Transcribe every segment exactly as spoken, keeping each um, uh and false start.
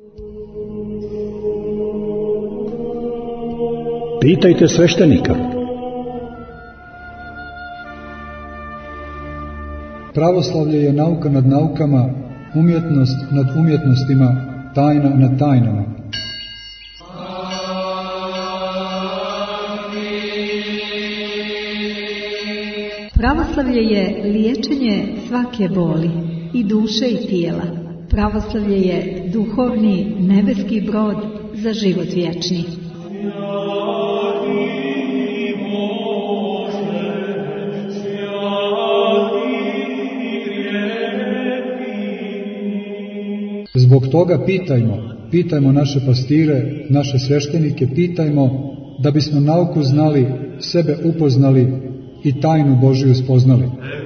Pitajte sveštenika. Pravoslavlje je nauka nad naukama, umjetnost nad umjetnostima, tajna nad tajnama. Pravoslavlje je liječenje svake boli, i duše i tijela. Pravoslavlje je duhovni nebeski brod za život vječni. Zbog toga pitajmo, pitajmo naše pastire, naše sveštenike, pitajmo da bismo nauku znali, sebe upoznali i tajnu Božiju spoznali.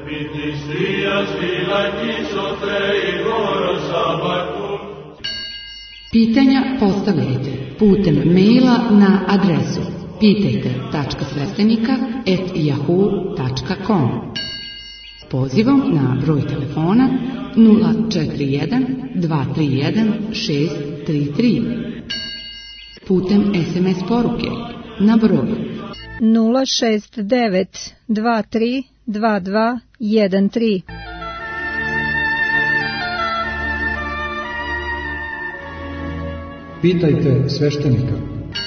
Pitanja postavljajte putem maila na adresu pitajte tačka sveštenika at yahoo tačka com, pozivom na broj telefona nula četiri jedan dva tri jedan šest tri tri, putem es em es poruke na broj nula šest devet dva tri dva dva jedan tri. Pitajte sveštenika.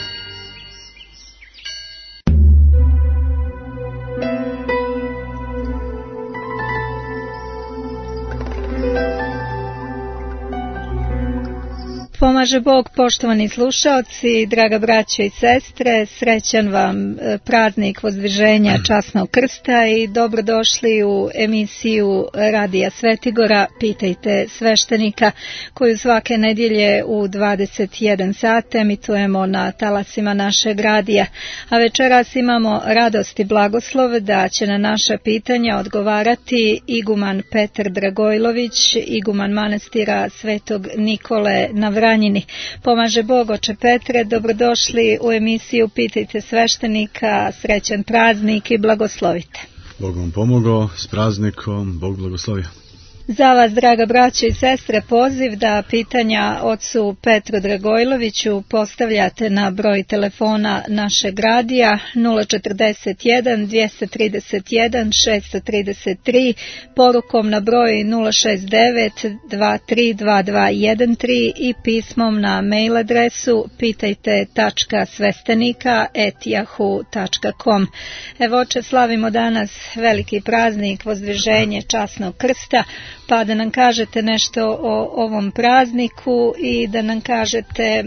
Pomaže Bog, poštovani slušaoci, draga braćo i sestre, srećan vam praznik Vozdviženja Časnog krsta i dobrodošli u emisiju Radija Svetigora Pitajte sveštenika, koju svake nedjelje u dvadeset jedan sat emitujemo na talasima našeg radija. A večeras imamo radost i blagoslov da će na naša pitanja odgovarati iguman Petar Dragojlović, iguman manastira Svetog Nikole na Vranjini. Pomaže Bog, oče Petre, dobrodošli u emisiju Pitajte sveštenika, srećan praznik i blagoslovite. Bog vam pomogao, s praznikom, Bog blagoslovio. Za vas, draga braćo i sestre, poziv da pitanja ocu Petru Dragojloviću postavljate na broj telefona našeg radija nula četrdeset jedan dvjesto trideset jedan šesto trideset tri, porukom na broj nula šest devet dva tri dva dva jedan tri i pismom na mail adresu pitajte tačka sveštenika at yahoo tačka com. Evo, oče, slavimo danas veliki praznik Vozdviženje Časnog krsta, pa da nam kažete nešto o ovom prazniku i da nam kažete,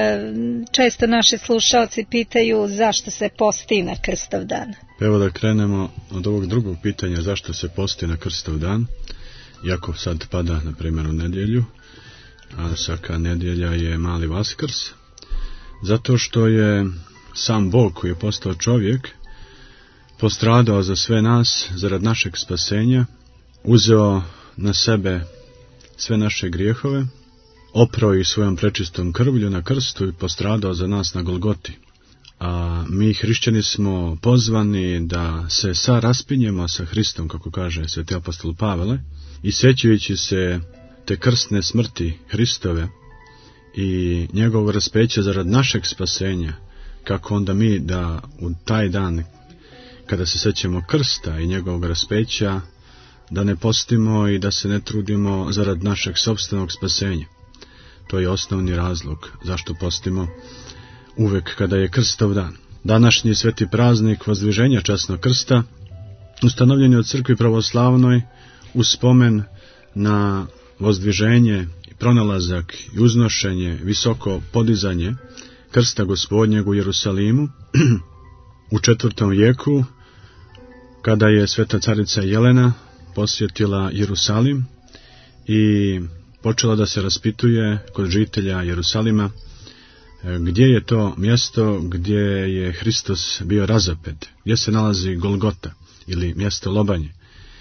često naši slušalci pitaju zašto se posti na krstov dan. Evo da krenemo od ovog drugog pitanja, zašto se posti na krstov dan, iako sad pada na primjer u nedjelju, a svaka nedjelja je mali Vaskrs, zato što je sam Bog koji je postao čovjek postradao za sve nas, zarad našeg spasenja, uzeo na sebe sve naše grijehove, oprao ih svojom prečistom krvlju na krstu i postradao za nas na Golgoti. A mi hrišćani smo pozvani da se sa raspinjemo sa Hristom, kako kaže sveti apostol Pavele, i sjećajući se te krstne smrti Hristove i njegovog raspeća zarad našeg spasenja, kako onda mi da u taj dan kada se sjećamo krsta i njegovog raspeća, da ne postimo i da se ne trudimo zarad našeg sopstvenog spasenja. To je osnovni razlog zašto postimo uvek kada je krstov dan. Današnji sveti praznik Vozdviženja Časnog krsta ustanovljen je od crkvi pravoslavnoj u spomen na vozdviženje, pronalazak i uznošenje, visoko podizanje krsta Gospodnjeg u Jerusalimu u četvrtom vijeku, kada je sveta carica Jelena posjetila Jerusalim i počela da se raspituje kod žitelja Jerusalima gdje je to mjesto gdje je Hristos bio razapet, gdje se nalazi Golgota ili mjesto lobanje.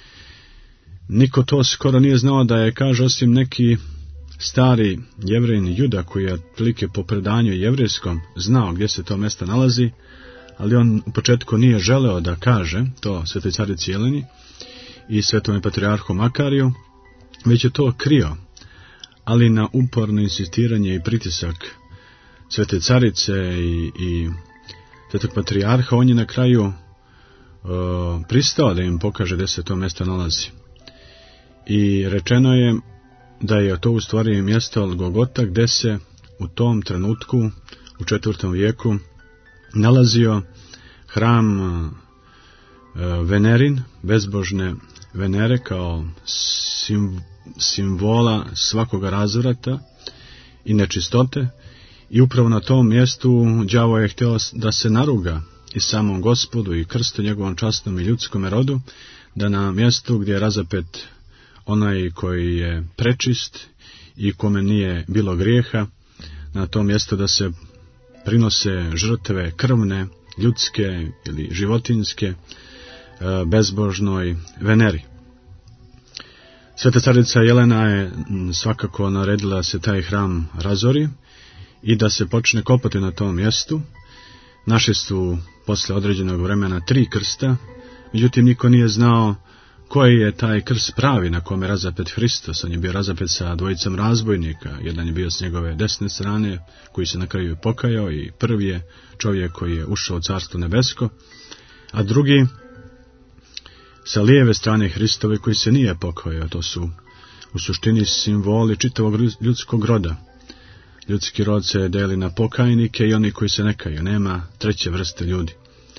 Niko to skoro nije znao da je, kaže, osim neki stari Jevrijin Juda koji je otprilike po predanju jevrijskom znao gdje se to mjesto nalazi, ali on u početku nije želeo da kaže to svetoj carici Jeleni i svetom patrijarhu Makariju, već je to krio. ali na uporno insistiranje i pritisak Svete Carice i, i Svetog Patrijarha, on je na kraju uh, pristao da im pokaže gdje se to mjesto nalazi. I rečeno je da je to u stvari mjesto Golgota, gdje se u tom trenutku u četvrtom vijeku nalazio hram uh, Venerin, bezbožne Venere, kao sim, simbola svakoga razvrata i nečistote. I upravo na tom mjestu đavo je htio da se naruga i samom Gospodu i krstu njegovom časnom i ljudskom rodu, da na mjestu gdje je razapet onaj koji je prečist i kome nije bilo grijeha, na tom mjestu da se prinose žrtve krvne, ljudske ili životinjske bezbožnoj Veneri. Sveta carica Jelena je svakako naredila da se taj hram razori i da se počne kopati na tom mjestu. Našli su posle određenog vremena tri krsta, međutim niko nije znao koji je taj krst pravi na kome je razapet Hristos. On je bio razapet sa dvojicom razbojnika, jedan je bio s njegove desne strane, koji se na kraju pokajao i prvi je čovjek koji je ušao u Carstvo nebesko, a drugi sa lijeve strane Hristove koji se nije pokajao. To su u suštini simboli čitavog ljudskog roda. Ljudski rod se deli na pokajnike i oni koji se ne kaju. Nema treće vrste ljudi.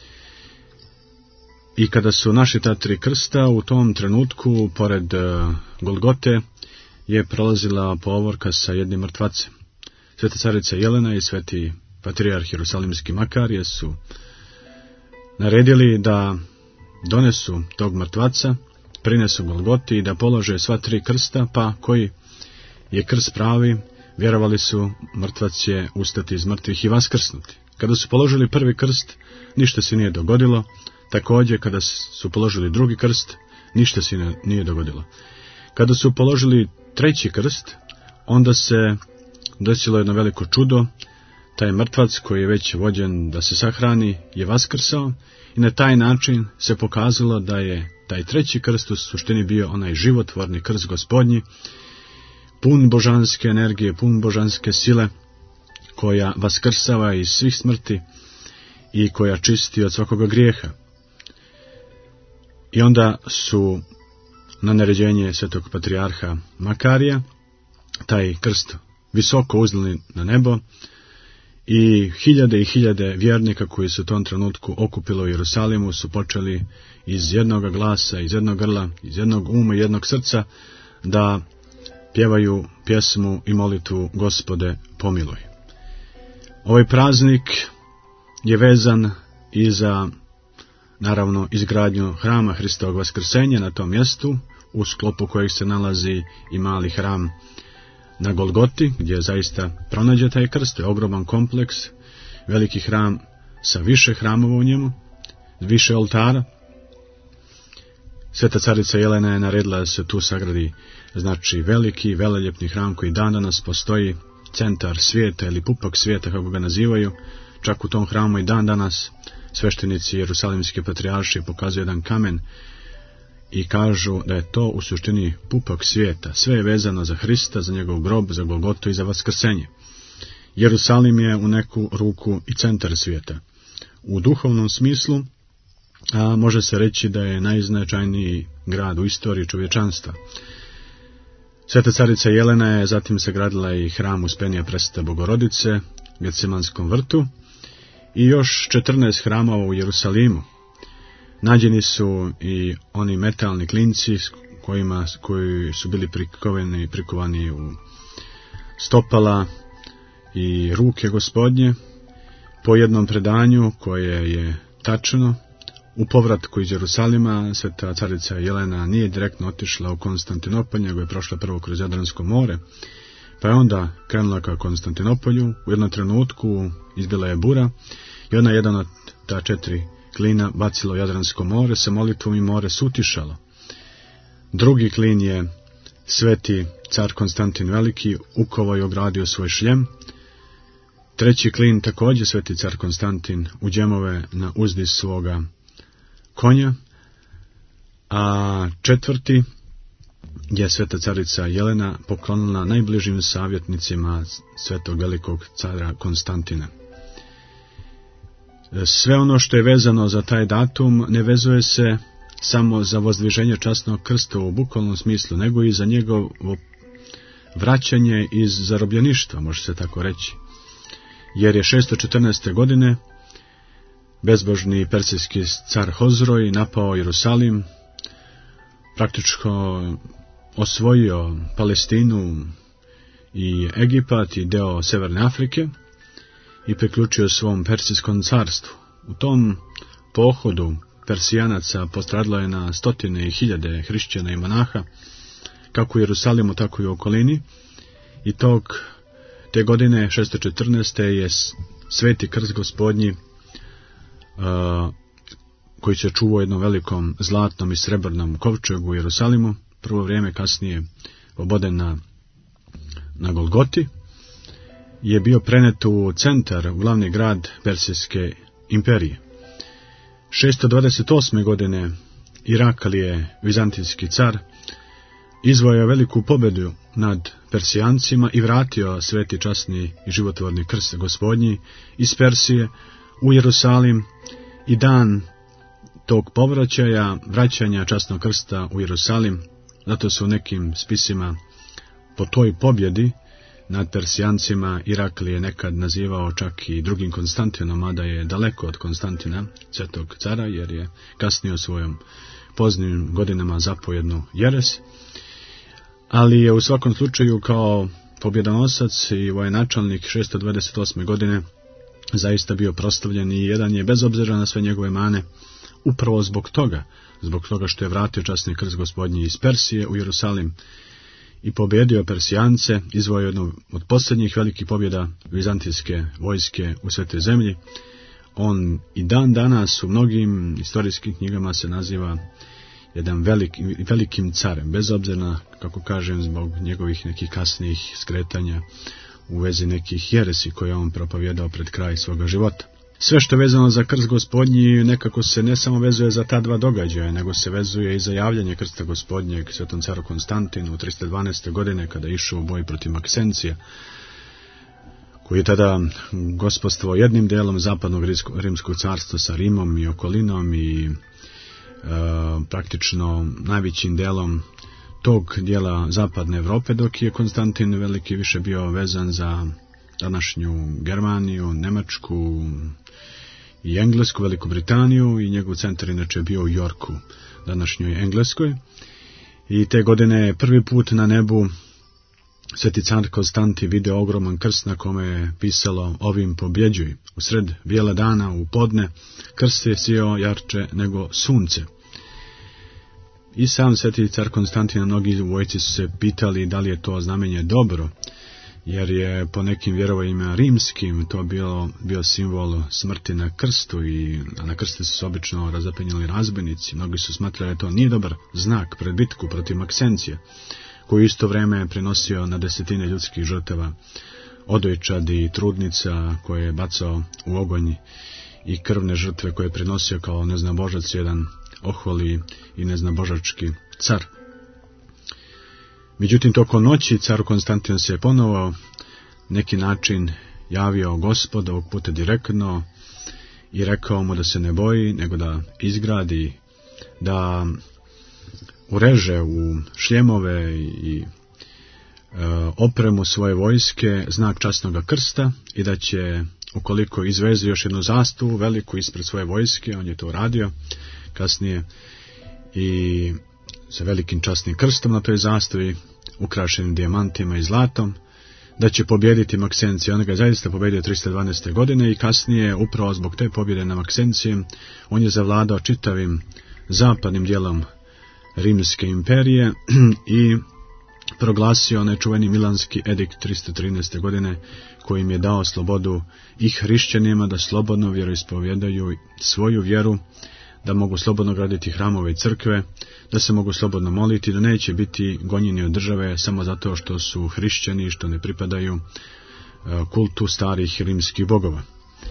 I kada su našli ta tri krsta, u tom trenutku, pored uh, Golgote, je prolazila povorka sa jednim mrtvacem. Sveta carica Jelena i sveti patrijarh Jerusalimski Makarije su naredili da donesu tog mrtvaca, prinesu Golgoti i da polože sva tri krsta, pa koji je krst pravi, vjerovali su mrtvac je ustati iz mrtvih i vaskrsnuti. Kada su položili prvi krst, ništa se nije dogodilo. Također, kada su položili drugi krst, ništa se nije dogodilo. Kada su položili treći krst, onda se desilo jedno veliko čudo. Taj mrtvac koji je već vođen da se sahrani je vaskrsao i na taj način se pokazalo da je taj treći krst u suštini bio onaj životvorni krst Gospodnji, pun božanske energije, pun božanske sile, koja vaskrsava iz svih smrti i koja čisti od svakoga grijeha. I onda su na naređenje svetog patrijarha Makarija taj krst visoko uzeli na nebo i hiljade i hiljade vjernika koji su u tom trenutku okupilo u Jerusalimu su počeli iz jednog glasa, iz jednog grla, iz jednog uma i jednog srca da pjevaju pjesmu i molitvu Gospode pomiluj. Ovaj praznik je vezan i za, naravno, izgradnju hrama Hristovog vaskrsenja na tom mjestu, u sklopu kojeg se nalazi i mali hram na Golgoti, gdje zaista pronađe taj krst. To je ogroman kompleks, veliki hram sa više hramova u njemu, više oltara. Sveta carica Jelena je naredila da se tu sagradi, znači, veliki, veleljepni hram koji dan danas postoji, centar svijeta ili pupak svijeta, kako ga nazivaju. Čak u tom hramu i dan danas sveštenici Jerusalimske patrijaršije pokazuju jedan kamen i kažu da je to u suštini pupak svijeta. Sve je vezano za Hrista, za njegov grob, za Golgotu i za vaskrsenje. Jerusalim je u neku ruku i centar svijeta. U duhovnom smislu a može se reći da je najznačajniji grad u istoriji čovječanstva. Sveta carica Jelena je zatim sagradila i hram Uspenija Presvete Bogorodice u Getsemanskom vrtu i još četrnaest hramova u Jerusalimu. Nađeni su i oni metalni klinci kojima, koji su bili prikovani, prikovani u stopala i ruke Gospodnje. Po jednom predanju koje je tačno, u povratku iz Jerusalima sveta carica Jelena nije direktno otišla u Konstantinopolj, nego je prošla prvo kroz Jadransko more, pa je onda krenula ka Konstantinopolju. U jednom trenutku izbila je bura i ona jedan od ta četiri klina bacila u Jadransko more, sa molitvom i more sutišalo. Drugi klin je sveti car Konstantin Veliki ukovao i ogradio svoj šljem. Treći klin također sveti car Konstantin u džemove na uzdi svoga konja, a četvrti je sveta carica Jelena poklonila najbližim savjetnicima svetog velikog cara Konstantina. Sve ono što je vezano za taj datum ne vezuje se samo za vozdviženje časnog krsta u bukvalnom smislu, nego i za njegovo vraćanje iz zarobljeništva, može se tako reći. Jer je šesto četrnaeste. godine bezbožni persijski car Hozroj napao Jerusalim, praktično osvojio Palestinu i Egipat i deo Severne Afrike i priključio svom persijskom carstvu. U tom pohodu Persijanaca postradilo je na stotine i hiljade hrišćana i monaha, kako u Jerusalimu, tako i u okolini, i tog, te godine, šesto četrnaeste. je sveti krst gospodnji, uh, koji se čuvao u jednom velikom zlatnom i srebrnom kovčegu u Jerusalimu, prvo vrijeme kasnije oboden na, na Golgoti, je bio prenet u centar, u glavni grad Persijske imperije. šesto dvadeset osme. godine Iraklije, vizantijski car, izvojio veliku pobjedu nad Persijancima i vratio sveti časni i životvorni krst gospodnji iz Persije u Jerusalim, i dan tog povraćaja, vraćanja časnog krsta u Jerusalim, zato su u nekim spisima po toj pobjedi nad Persijancima Iraklije nekad nazivao čak i drugim Konstantinom, mada je daleko od Konstantina, svetog cara, jer je kasnije u svojom poznim godinama zapao jednu jeres, ali je u svakom slučaju kao pobjedonosac i vojenačelnik šesto dvadeset osme. godine zaista bio proslavljen, i jedan je, bez obzira na sve njegove mane, upravo zbog toga, zbog toga što je vratio časni krst gospodnji iz Persije u Jerusalim i pobjedio Persijance, izvojio jednu od posljednjih velikih pobjeda vizantijske vojske u svetoj zemlji. On i dan danas u mnogim istorijskim knjigama se naziva jedan velik, velikim carem, bez obzira na, kako kažem, zbog njegovih nekih kasnijih skretanja u vezi nekih jeresi koje on propovjedao pred kraj svoga života. Sve što je vezano za krst gospodnji nekako se ne samo vezuje za ta dva događaja, nego se vezuje i za javljanje krsta gospodnjeg svetom caru Konstantinu u tristo dvanaeste. godine, kada je išao u boj protiv Maksencija, koji je tada gospodstvo jednim delom zapadnog rimskog carstva sa Rimom i okolinom i e, praktično najvećim delom tog dijela zapadne Evrope, dok je Konstantin Veliki više bio vezan za današnju Germaniju, Nemačku i Englesku, Veliku Britaniju, i njegov centar inače bio u Yorku, današnjoj Engleskoj. I te godine je prvi put na nebu sveti car Konstantin video ogroman krst na kome je pisalo "Ovim pobjeđuj". U sred bijela dana, u podne, krst je sijao jarče nego sunce. I sam sveti car Konstantin, mnogi vojci su se pitali da li je to znamenje dobro, jer je po nekim vjerovanjima rimskim to bio, bio simbol smrti na krstu, i na krstu su se obično razapenjali razbojnici. Mnogi su smatrali da to nije dobar znak pred bitku protiv Maksencija, koji isto vrijeme je prenosio na desetine ljudskih žrtava, odojčadi i trudnica koje je bacao u ogonj, i krvne žrtve koje je prenosio kao neznabožac, jedan oholi i neznabožački car. Međutim, toko noći car Konstantin se je ponovo neki način javio Gospod, ovog puta direktno, i rekao mu da se ne boji, nego da izgradi, da ureže u šljemove i e, opremu svoje vojske znak časnog krsta, i da će, ukoliko izveze još jednu zastavu veliku ispred svoje vojske, on je to radio kasnije, i sa velikim časnim krstom na toj zastavi, ukrašenim dijamantima i zlatom, da će pobjediti Maksencije. On ga je zaista pobjedio tristo dvanaeste. godine, i kasnije, upravo zbog te pobjede na Maksencije, on je zavladao čitavim zapadnim dijelom Rimske imperije i proglasio onaj čuveni Milanski edikt tristo trinaeste. godine, kojim je dao slobodu i hrišćanima da slobodno vjeroispovjedaju svoju vjeru, da mogu slobodno graditi hramove i crkve, da se mogu slobodno moliti, da neće biti gonjeni od države samo zato što su hrišćani i što ne pripadaju kultu starih rimskih bogova.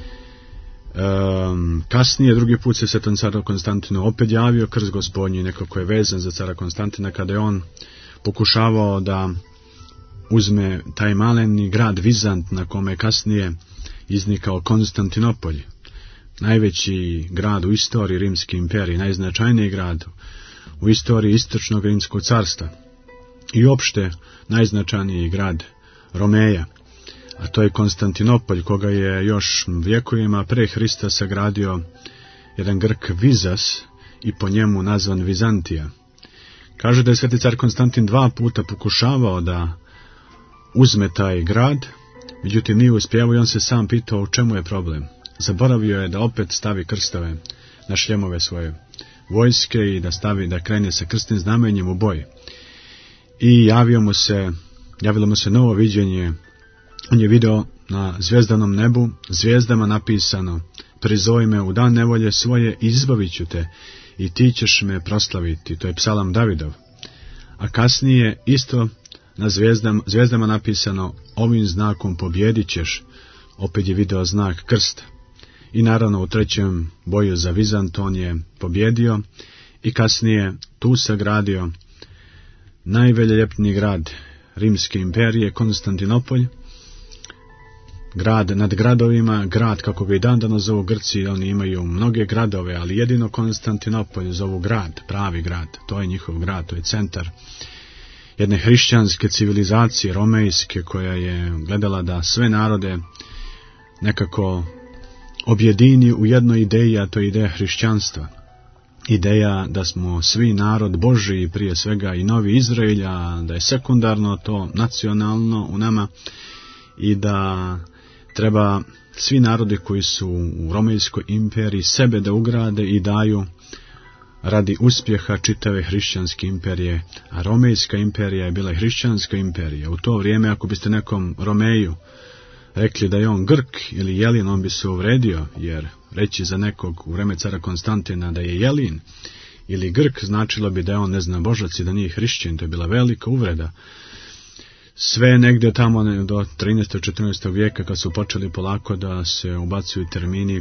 Um, kasnije, drugi put se svetom caru Konstantinu opet javio krst gospodnji, nekako je vezan za cara Konstantina, kada je on pokušavao da uzme taj maleni grad Vizant, na kome je kasnije iznikao Konstantinopolj, najveći grad u istoriji Rimske imperije, najznačajniji grad u istoriji Istočnog Rimskog carstva i opšte najznačajniji grad Romeja, a to je Konstantinopolj, koga je još vjekovima pre Hrista sagradio jedan Grk Vizas i po njemu nazvan Vizantija. Kaže da je sveti car Konstantin dva puta pokušavao da uzme taj grad, međutim nije uspjevao i on se sam pitao u čemu je problem. Zaboravio je da opet stavi krstove na šljemove svoje vojske i da stavi, da krene sa krstnim znamenjem u boj. I javio mu se, javilo mu se novo viđenje. On je video na zvjezdanom nebu, zvijezdama napisano: prizoi me u dan nevolje svoje, izbavit ću te i ti ćeš me proslaviti. To je psalam Davidov. A kasnije isto na zvijezdama, zvijezdama napisano: ovim znakom pobjedit ćeš. Opet je video znak krsta. I naravno u trećem boju za Vizant on je pobjedio i kasnije tu sagradio najveljeljepniji grad Rimske imperije, Konstantinopolj, grad nad gradovima, grad kako ga i dan danas zovu Grci. Oni imaju mnoge gradove, ali jedino Konstantinopolj zovu grad, pravi grad. To je njihov grad, to je centar jedne hrišćanske civilizacije, romejske, koja je gledala da sve narode nekako objedini u jednoj ideji, a to je ideja hrišćanstva. Ideja da smo svi narod Božji, prije svega i Novi Izraelj, a da je sekundarno to nacionalno u nama i da treba svi narodi koji su u Romejskoj imperiji sebe da ugrade i daju radi uspjeha čitave hrišćanske imperije, a Romejska imperija je bila hrišćanska imperija. U to vrijeme, ako biste nekom Romeju rekli da je on Grk ili Jelin, on bi se uvredio, jer reći za nekog u vreme cara Konstantina da je Jelin ili Grk značilo bi da je on ne zna Božac i da nije hrišćan. To je bila velika uvreda. Sve negdje tamo do trinaestog četrnaestog vijeka, kad su počeli polako da se ubacuju termini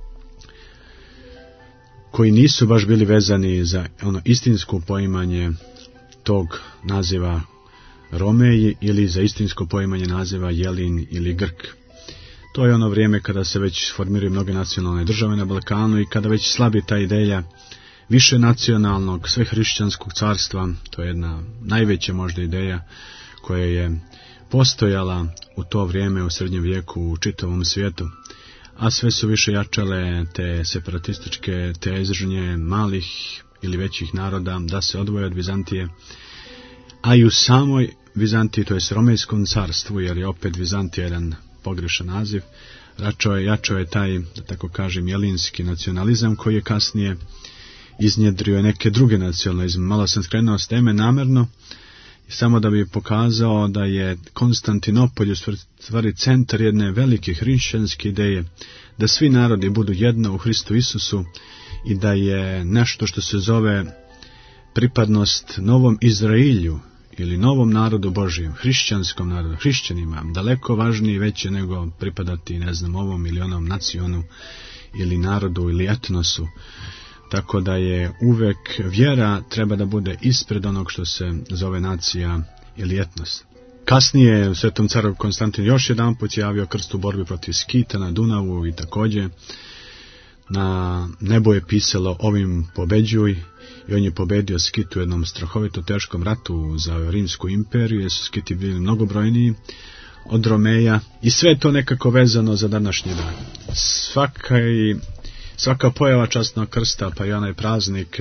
koji nisu baš bili vezani za ono istinsko poimanje tog naziva Romeji ili za istinsko poimanje naziva Jelin ili Grk. To je ono vrijeme kada se već formiraju mnoge nacionalne države na Balkanu i kada već slabi ta ideja više nacionalnog, sve hrišćanskog carstva. To je jedna najveća možda ideja koja je postojala u to vrijeme u srednjem vijeku u čitavom svijetu, a sve su više jačale te separatističke težnje malih ili većih naroda da se odvoje od Vizantije, a i u samoj Vizantiji, to je Romejskom carstvu, jer je opet Vizantija jedan pogrešan naziv, jačao je, jačao je taj, da tako kažem, jelinski nacionalizam koji je kasnije iznjedrio neke druge nacionalizme. Malo sam skrenuo s teme namjerno, samo da bi pokazao da je Konstantinopolj u stvari centar jedne velike hrišćanske ideje, da svi narodi budu jedno u Hristu Isusu i da je nešto što se zove pripadnost novom Izrailju ili novom narodu Božijem, hrišćanskom narodu, hrišćanima, daleko važnije i veće nego pripadati, ne znam, ovom ili onom nacionu ili narodu ili etnosu. Tako da je uvek vjera treba da bude ispred onog što se zove nacija ili etnos. Kasnije u Svetom caru Konstantinu još jedan put javio krst u borbi protiv Skita na Dunavu i također na nebo je pisalo ovim pobeđuj, i on je pobedio Skit u jednom strahovito teškom ratu za Rimsku imperiju, jer su Skiti bili mnogobrojniji od Romeja i sve to nekako vezano za današnji dan. Svaka i Svaka pojava časnog krsta, pa i onaj praznik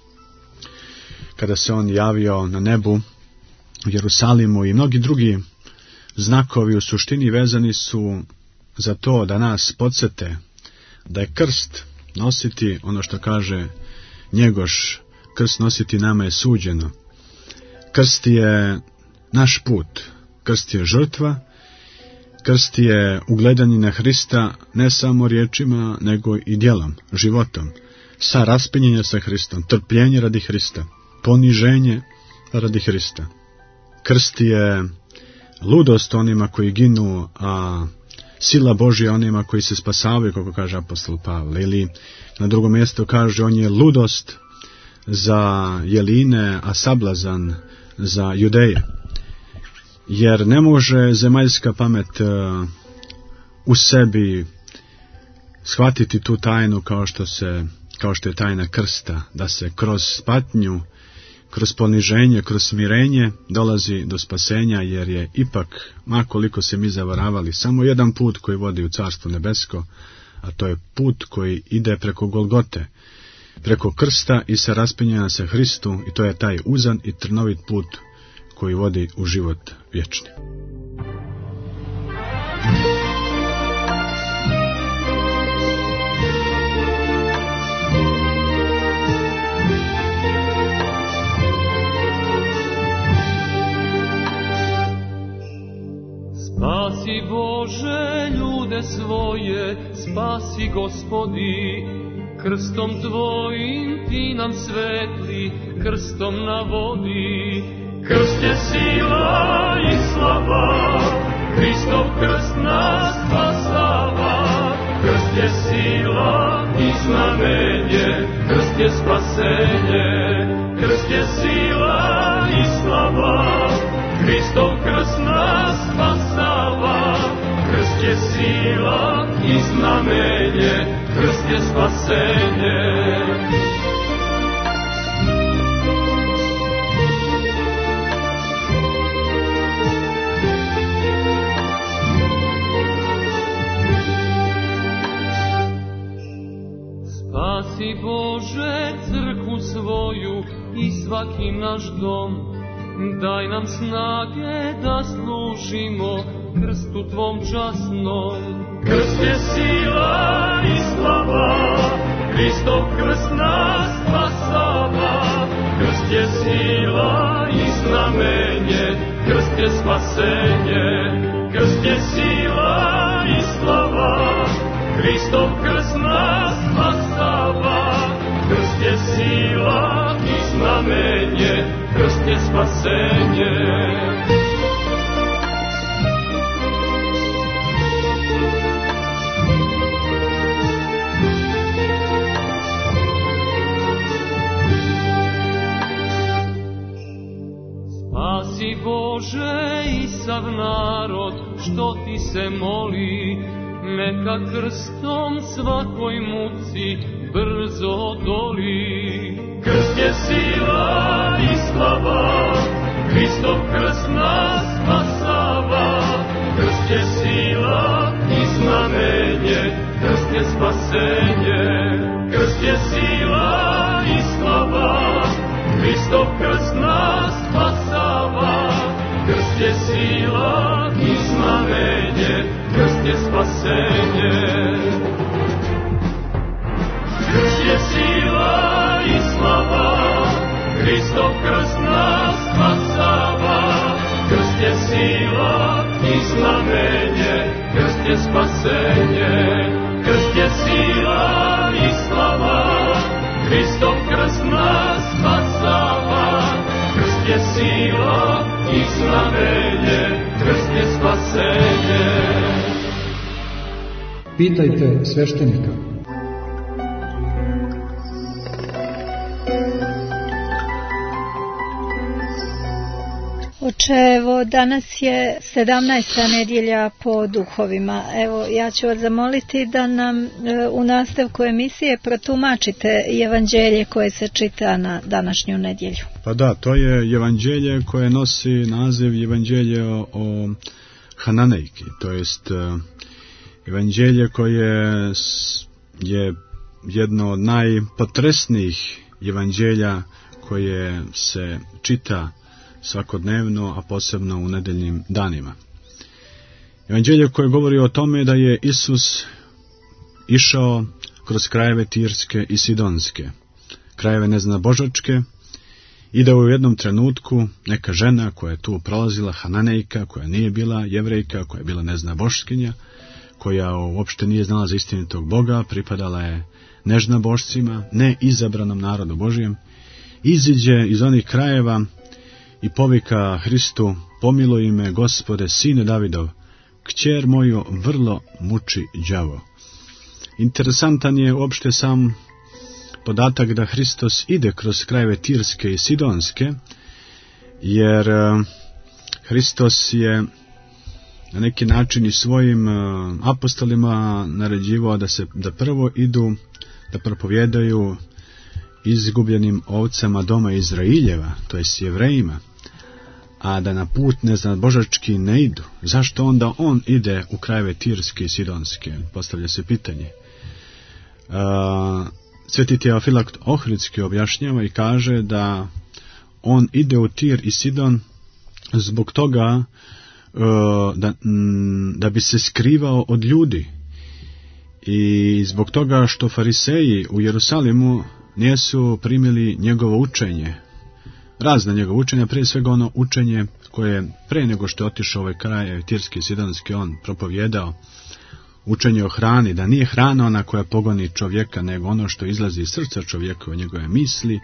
kada se on javio na nebu u Jerusalimu i mnogi drugi znakovi u suštini vezani su za to da nas podsjete da je krst nositi, ono što kaže Njegoš, krst nositi nama je suđeno. Krst je naš put, krst je žrtva, krst je ugledanje na Hrista ne samo riječima, nego i djelom, životom. Sa raspinjenja sa Hristom, trpljenje radi Hrista, poniženje radi Hrista. Krst je ludost onima koji ginu, a sila Božja onima koji se spasavaju, kako kaže apostol Pavle. Ili na drugom mjestu kaže, on je ludost za jeline, a sablazan za Judeje. Jer ne može zemaljska pamet uh, u sebi shvatiti tu tajnu kao što se, kao što je tajna krsta, da se kroz patnju, kroz poniženje, kroz smirenje dolazi do spasenja, jer je ipak, ma koliko se mi zavaravali, samo jedan put koji vodi u Carstvo nebesko, a to je put koji ide preko Golgote, preko krsta i sa raspenjena sa Hristu, i to je taj uzan i trnovit put koji vodi u život vječni. Spasi Bože ljude svoje, spasi Gospodi, krstom Tvojim Ti nam svetli, krstom na vodi. Krst je sila i slava, Hristov krst nas spasava. Krst je sila i znamenje, krst je spasenje. Krst je sila i slava, Hristov krst nas spasava. Krst je sila i znamenje, krst je spasenje. Spasi Bože crkvu svoju i svaki naš dom, daj nam snage da služimo krstu Tvom časnom. Krst je sila i slava, Hristov krst nas spasava. Krst je sila i znamenje, krst je spasenje. Krst je sila i slava, Hristov krst nas spasava. Krst je sila i znamenje, krst je spasenje. Spasi Bože i sav narod što Ti se moli, neka krstom svakoj muci brzo odoli. Krst je sila i slava, Hristov krst nas spasava. Krst je sila i znamenje, krst je spasenje. Krst je sila i slava, Hristov krst nas spasava. Krst je sila i znamenje, krst je spasenje. Krst je sila i slava, Hristov krst nas spasava. Krst je sila i znamenje, krst je spasenje. Krst je sila i slava, Hristov krst nas spasava. Krst je sila i znamenje, krst je spasenje. Pitajte sveštenika. Oče, evo, danas je sedamnaesta nedjelja po duhovima. Evo, ja ću vas zamoliti da nam e, u nastavku emisije protumačite evanđelje koje se čita na današnju nedjelju. Pa da, to je evanđelje koje nosi naziv evanđelje o, o Hananejki, to jest e, evanđelje koje je jedno od najpotresnijih evanđelja koje se čita svakodnevno, a posebno u nedeljnim danima. Evanđelje koje govori o tome da je Isus išao kroz krajeve Tirske i Sidonske, krajeve neznabožačke, i da u jednom trenutku neka žena koja je tu prolazila, Hananejka, koja nije bila jevrejka, koja je bila neznaboškinja, koja uopšte nije znala za istinitog Boga, pripadala je neznabošcima, ne izabranom narodu Božijem, iziđe iz onih krajeva i povika Hristu: pomiluj me, Gospode, sine Davidov, kćer moju vrlo muči đavo. Interesantan je uopšte sam podatak da Hristos ide kroz krajeve Tirske i Sidonske, jer Hristos je na neki način i svojim apostolima naređivao da se da prvo idu da propovjedaju izgubljenim ovcama doma Izraeljeva, to jest Jevrejima, a da na put neznabožački ne idu. Zašto onda on ide u krajeve Tirske i Sidonske? Postavlja se pitanje. Sveti Teofilakt Ohridski objašnjava i kaže da on ide u Tir i Sidon zbog toga da, da bi se skrivao od ljudi i zbog toga što fariseji u Jerusalimu nisu primili njegovo učenje, razna njegova učenja, prije svega ono učenje koje pre nego što je otišao ovaj kraj Tirski i Sidonski on propovjedao, učenje o hrani, da nije hrana ona koja pogoni čovjeka, nego ono što izlazi iz srca čovjeka, o njegove misli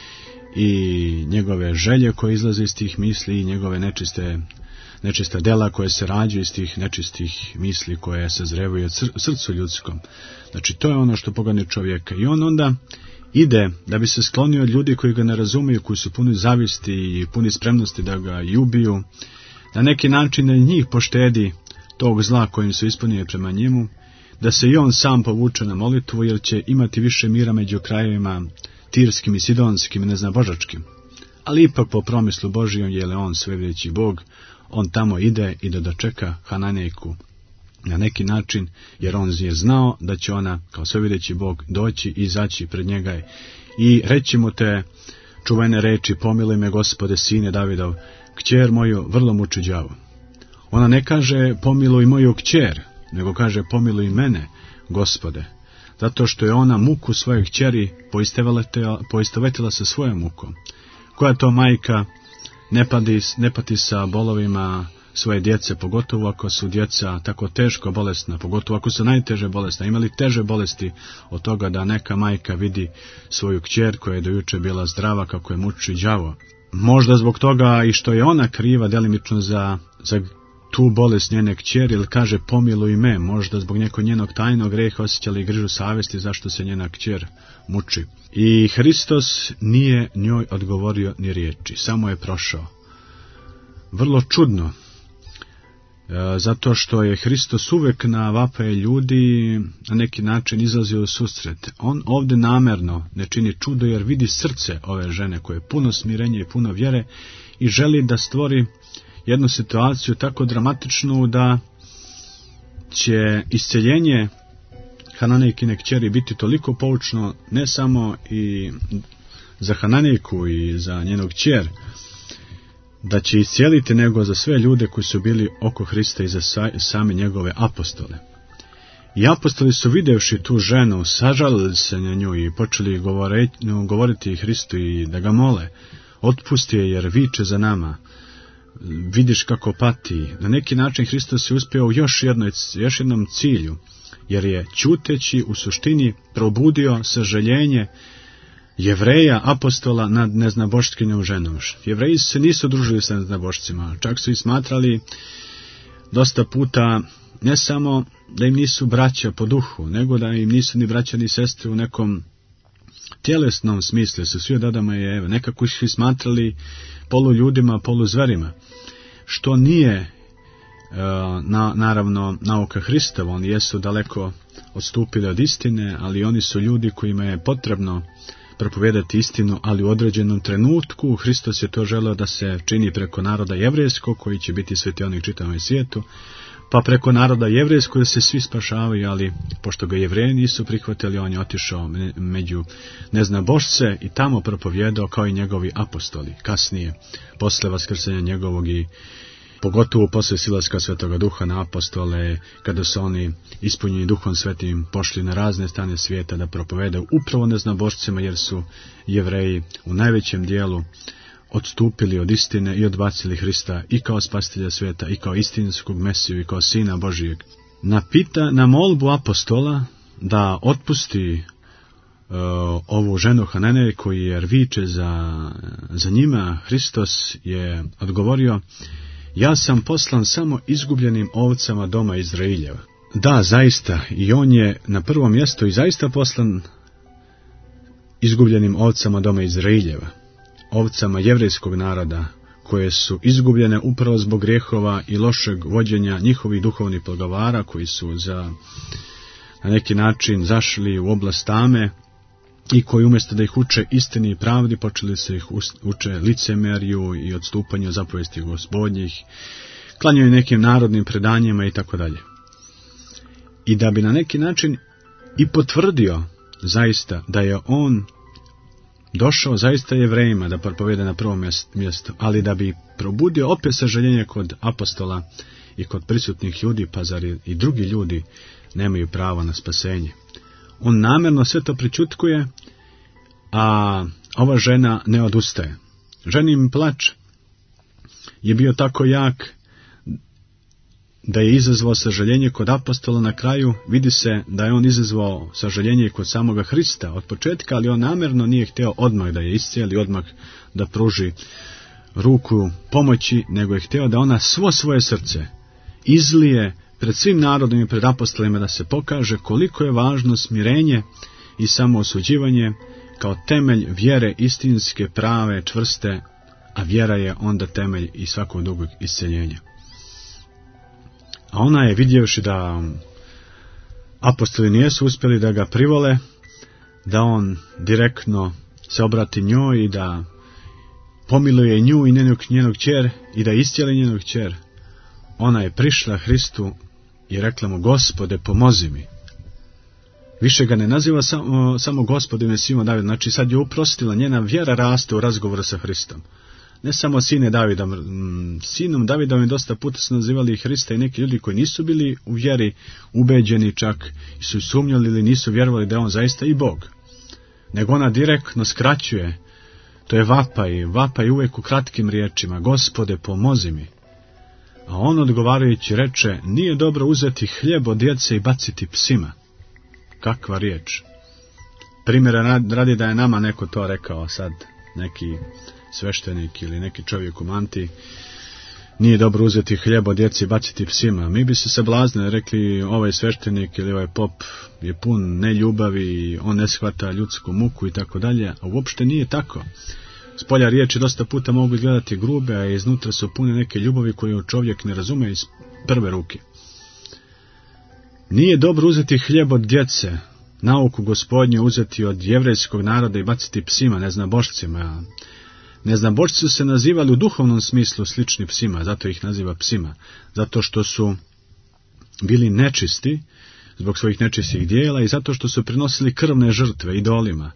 i njegove želje koje izlaze iz tih misli i njegove nečiste, nečista dela koje se rađaju iz tih nečistih misli koje se zrevaju od srcu ljudskom. Znači to je ono što pogoni čovjeka. I on onda ide da bi se sklonio od ljudi koji ga ne razumiju, koji su puni zavisti i puni spremnosti da ga i ubiju, na neki način da njih poštedi tog zla kojim su ispunili prema njemu, da se i on sam povuče na molitvu, jer će imati više mira među krajevima Tirskim i Sidonskim i neznabožačkim. Ali ipak po promislu Božijom, jer je on svevideći Bog, on tamo ide i da dočeka Hananejku na neki način, jer on je znao da će ona kao svevideći Bog doći i izaći pred njega i reći mu te čuvene reči: pomiluj me, Gospode, sine Davidov, kćer moju vrlo muči đavo. Ona ne kaže pomiluj moju kćer, nego kaže pomiluj mene, Gospode, zato što je ona muku svoje kćeri poistovetila sa svojom mukom. Koja to majka ne pati, ne pati sa bolovima svoje djece, pogotovo ako su djeca tako teško bolesna, pogotovo ako su najteže bolesna, imali teže bolesti od toga da neka majka vidi svoju kćer koja je do juče bila zdrava kako je muči đavo. Možda zbog toga i što je ona kriva delimično za, za tu bolest njene kćeri, ili kaže pomiluj me, možda zbog nekog njenog tajnog greha osjećala i grižu savjesti zašto se njena kćer muči. I Hristos nije njoj odgovorio ni riječi, samo je prošao. Vrlo čudno, zato što je Hristos uvek na vapaje ljudi na neki način izlazio u susret. On ovdje namerno ne čini čudo, jer vidi srce ove žene koje je puno smirenja i puno vjere i želi da stvori jednu situaciju tako dramatičnu da će isceljenje Hananejkine kćeri biti toliko poučno ne samo i za Hananejku i za njenog kćer, da će iscijeliti, nego za sve ljude koji su bili oko Hrista i za same njegove apostole. I apostoli su vidjevši tu ženu, sažalili se na nju i počeli govoriti, govoriti Hristu i da ga mole: otpusti je, jer viče za nama, vidiš kako pati. Na neki način Hristos je uspio u još, jednoj, još jednom cilju, jer je ćuteći u suštini probudio sažaljenje Jevreja, apostola, nad neznaboškinjom ženom. Jevreji se nisu družili sa neznabošcima, čak su i smatrali dosta puta ne samo da im nisu braća po duhu, nego da im nisu ni braća ni sestre u nekom tjelesnom smislu, su svi od Adama i Eve, nekako ih smatrali polu ljudima, polu zverima, što nije na, naravno nauka Hristova. Oni jesu daleko odstupili od istine, ali oni su ljudi kojima je potrebno propovedati istinu, ali u određenom trenutku. Hristos je to želeo da se čini preko naroda jevrejskog, koji će biti svetionik čitavom svijetu, pa preko naroda jevrejskog da se svi spašavaju, ali pošto ga Jevreji nisu prihvatili, on je otišao među neznabošce i tamo propovjedao kao i njegovi apostoli. Kasnije, posle vaskrsenja njegovog i pogotovo posle silaska Svetoga Duha na apostole, kada su oni ispunjeni Duhom Svetim pošli na razne strane svijeta da propovedaju upravo neznabošcima, jer su Jevreji u najvećem dijelu odstupili od istine i odbacili Hrista i kao spasitelja svijeta, i kao istinskog Mesiju, i kao Sina Božijeg. Na, pita, na molbu apostola da otpusti uh, ovu ženu Hananejku, jer viče za, za njima, Hristos je odgovorio: ja sam poslan samo izgubljenim ovcama doma Izraeljeva. Da, zaista, i on je na prvom mjestu i zaista poslan izgubljenim ovcama doma Izraeljeva, ovcama jevrejskog naroda, koje su izgubljene upravo zbog grijehova i lošeg vođenja njihovih duhovnih poglavara, koji su za na neki način zašli u oblast tame i koji umjesto da ih uče istini i pravdi, počeli se ih uče licemerju i odstupanju zapovesti Gospodnjih, klanjaju nekim narodnim predanjima i tako dalje. I da bi na neki način i potvrdio zaista da je on došao zaista Jevrejima da propovede na prvom mjestu, ali da bi probudio opet sažaljenje kod apostola i kod prisutnih ljudi, pa zar i drugi ljudi nemaju pravo na spasenje. On namjerno sve to prićutkuje, a ova žena ne odustaje. Ženin plač je bio tako jak da je izazvao sažaljenje kod apostola. Na kraju vidi se da je on izazvao sažaljenje kod samoga Hrista od početka, ali on namjerno nije htio odmah da je iscijeli, odmah da pruži ruku pomoći, nego je htio da ona svo svoje srce izlije pred svim narodom i pred apostolima, da se pokaže koliko je važno smirenje i samoosuđivanje kao temelj vjere istinske, prave, čvrste, a vjera je onda temelj i svakog drugog isceljenja. A ona je, vidjevši da apostoli nijesu uspjeli da ga privole, da on direktno se obrati njoj i da pomiluje nju i njenog, njenog kćer i da iscijeli njenog kćer, ona je prišla Hristu i rekla mu: Gospode, pomozi mi. Više ga ne naziva samo, samo Gospode Mesijom David, znači sad je uprostila, njena vjera raste u razgovoru sa Hristom. Ne samo sine Davida, sinom Davidom je dosta puta su nazivali Hrista i neki ljudi koji nisu bili u vjeri ubeđeni, čak su sumnjali ili nisu vjerovali da je on zaista i Bog. Nego ona direktno skraćuje, to je vapaj, vapaj uvijek u kratkim riječima: Gospode, pomozi mi. A on odgovarajući reče: nije dobro uzeti hljeb od djece i baciti psima. Kakva riječ! Primjera radi da je nama neko to rekao sad, neki sveštenik ili neki čovjek u mantiji: nije dobro uzeti hljeb od djeci i baciti psima. Mi bi se sablaznili, rekli: ovaj sveštenik ili ovaj pop je pun neljubavi, on ne shvata ljudsku muku i tako dalje. A uopšte nije tako. Spolja riječi dosta puta mogu izgledati grube, a iznutra su pune neke ljubavi koju čovjek ne razume iz prve ruke. Nije dobro uzeti hljeb od djece, nauku Gospodnju uzeti od jevrejskog naroda i baciti psima, neznabošcima. Neznabošci su se nazivali u duhovnom smislu slični psima, zato ih naziva psima, zato što su bili nečisti zbog svojih nečistih dijela i zato što su prinosili krvne žrtve idolima.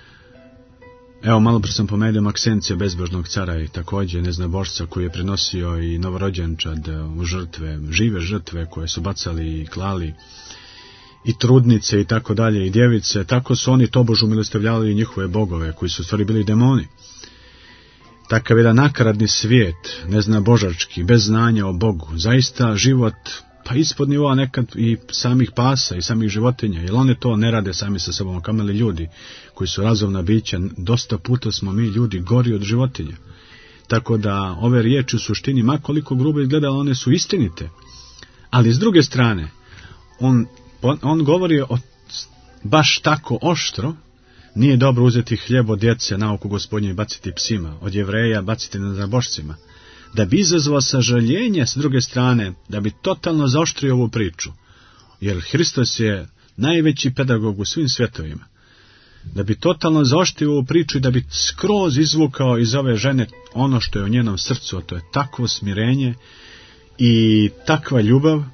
Evo, malo prije sam pomenuo Maksencija, bezbožnog cara, i također neznabošca koji je prinosio i novorođenčad u žrtve, žive žrtve koje su bacali i klali, i trudnice i tako dalje, i djevice. Tako su oni tobož umilostavljali njihove bogove, koji su u stvari bili demoni. Takav jedan nakaradni svijet, neznabožački, bez znanja o Bogu, zaista život pa ispod nivoa nekad i samih pasa i samih životinja, jer one to ne rade sami sa sobom, kameli ljudi koji su razumna bića. Dosta puta smo mi ljudi gori od životinja. Tako da ove riječi u suštini, ma koliko grubo izgledale, one su istinite. Ali s druge strane, on, on govori o, baš tako oštro: nije dobro uzeti hljeb od djece, nauku Gospodnju i baciti psima, od Jevreja baciti neznabošcima, da bi izazvao sažaljenje s druge strane, da bi totalno zaoštrio ovu priču, jer Hristos je najveći pedagog u svim svjetovima, da bi totalno zaoštrio ovu priču i da bi skroz izvukao iz ove žene ono što je u njenom srcu, a to je takvo smirenje i takva ljubav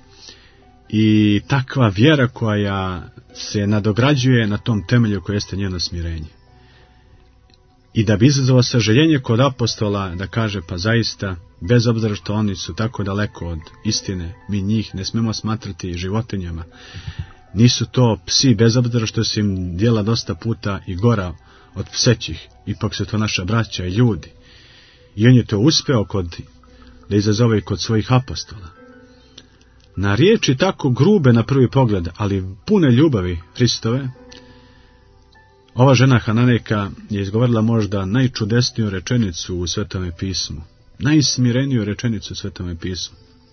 i takva vjera koja se nadograđuje na tom temelju koje jeste njeno smirenje. I da bi izazvao sažaljenje kod apostola, da kaže: pa zaista, bez obzira što oni su tako daleko od istine, mi njih ne smemo smatrati životinjama. Nisu to psi, bez obzira što su im djela dosta puta i gora od psećih, ipak su to naša braća i ljudi. I on je to uspeo kod, da izazove i kod svojih apostola. Na riječi tako grube na prvi pogled, ali pune ljubavi Hristove, ova žena Hananejka je izgovorila možda najčudesniju rečenicu u Svetome pismu, najsmireniju rečenicu u Svetome pismu,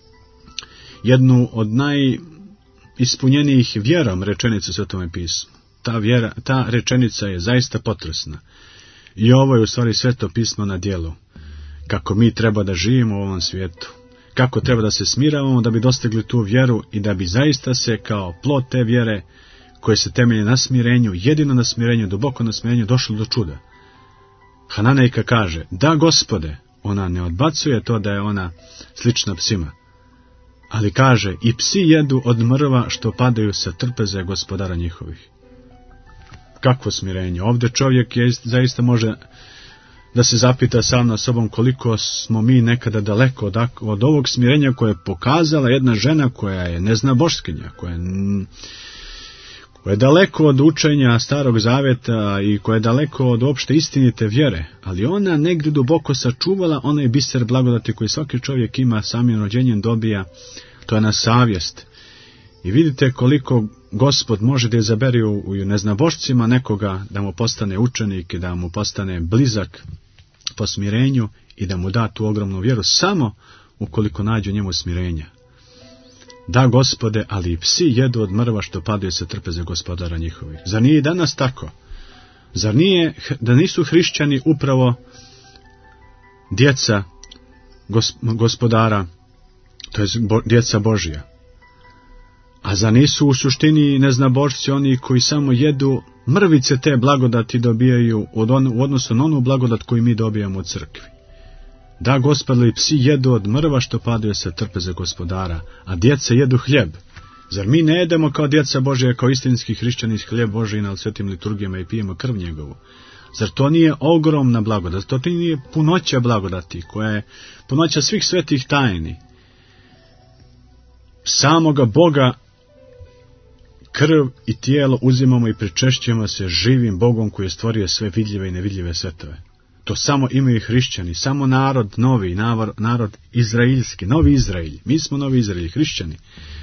jednu od najispunjenijih vjerom rečenicu u Svetome pismu. Ta, vjera, ta rečenica je zaista potresna. I ovo je u stvari Sveto pismo na djelu. kako mi treba da živimo u ovom svijetu, kako treba da se smiravamo da bi dostigli tu vjeru i da bi zaista se kao plod te vjere koje se temelje na smirenju, jedino na smirenju, duboko na smirenju, došlo do čuda. Hananejka kaže, da Gospode, ona ne odbacuje to da je ona slična psima, ali kaže, i psi jedu od mrva što padaju sa trpeze gospodara njihovih. Kakvo smirenje? Ovdje čovjek je, zaista može da se zapita sam na sobom koliko smo mi nekada daleko od, od ovog smirenja koje je pokazala jedna žena koja je neznaboškinja, koja je, koja je daleko od učenja Starog Zaveta i koja je daleko od opšte istinite vjere, ali ona negdje duboko sačuvala onaj biser blagodati koji svaki čovjek ima samim rođenjem dobija, to je na savjest. I vidite koliko Gospod može da izabere u, u neznabošcima nekoga da mu postane učenik i da mu postane blizak po smirenju i da mu da tu ogromnu vjeru samo ukoliko nađu njemu smirenja. Da Gospode, ali i psi jedu od mrva što padaju sa trpeze gospodara njihovih. Zar nije i danas tako? Zar nije da nisu hrišćani upravo djeca gospodara, to je djeca Božja? A za nisu u suštini neznabošci oni koji samo jedu mrvice te blagodati dobijaju od on, u odnosu na onu blagodat koju mi dobijamo od crkvi. Da Gospodi, psi jedu od mrva što padaju sa trpeze gospodara, a djeca jedu hljeb. Zar mi ne jedemo kao djeca Božja, kao istinski hrišćani hljeb Božji na svetim liturgijama i pijemo krv njegovu? Zar to nije ogromna blagodat? Zar to nije punoća blagodati, koja je punoća svih svetih tajni? Samoga Boga krv i tijelo uzimamo i pričešćujemo se živim Bogom koji je stvorio sve vidljive i nevidljive svetove. To samo imaju hrišćani, samo narod novi, narod izraelski, novi Izrael. Mi smo novi Izrael, hrišćani.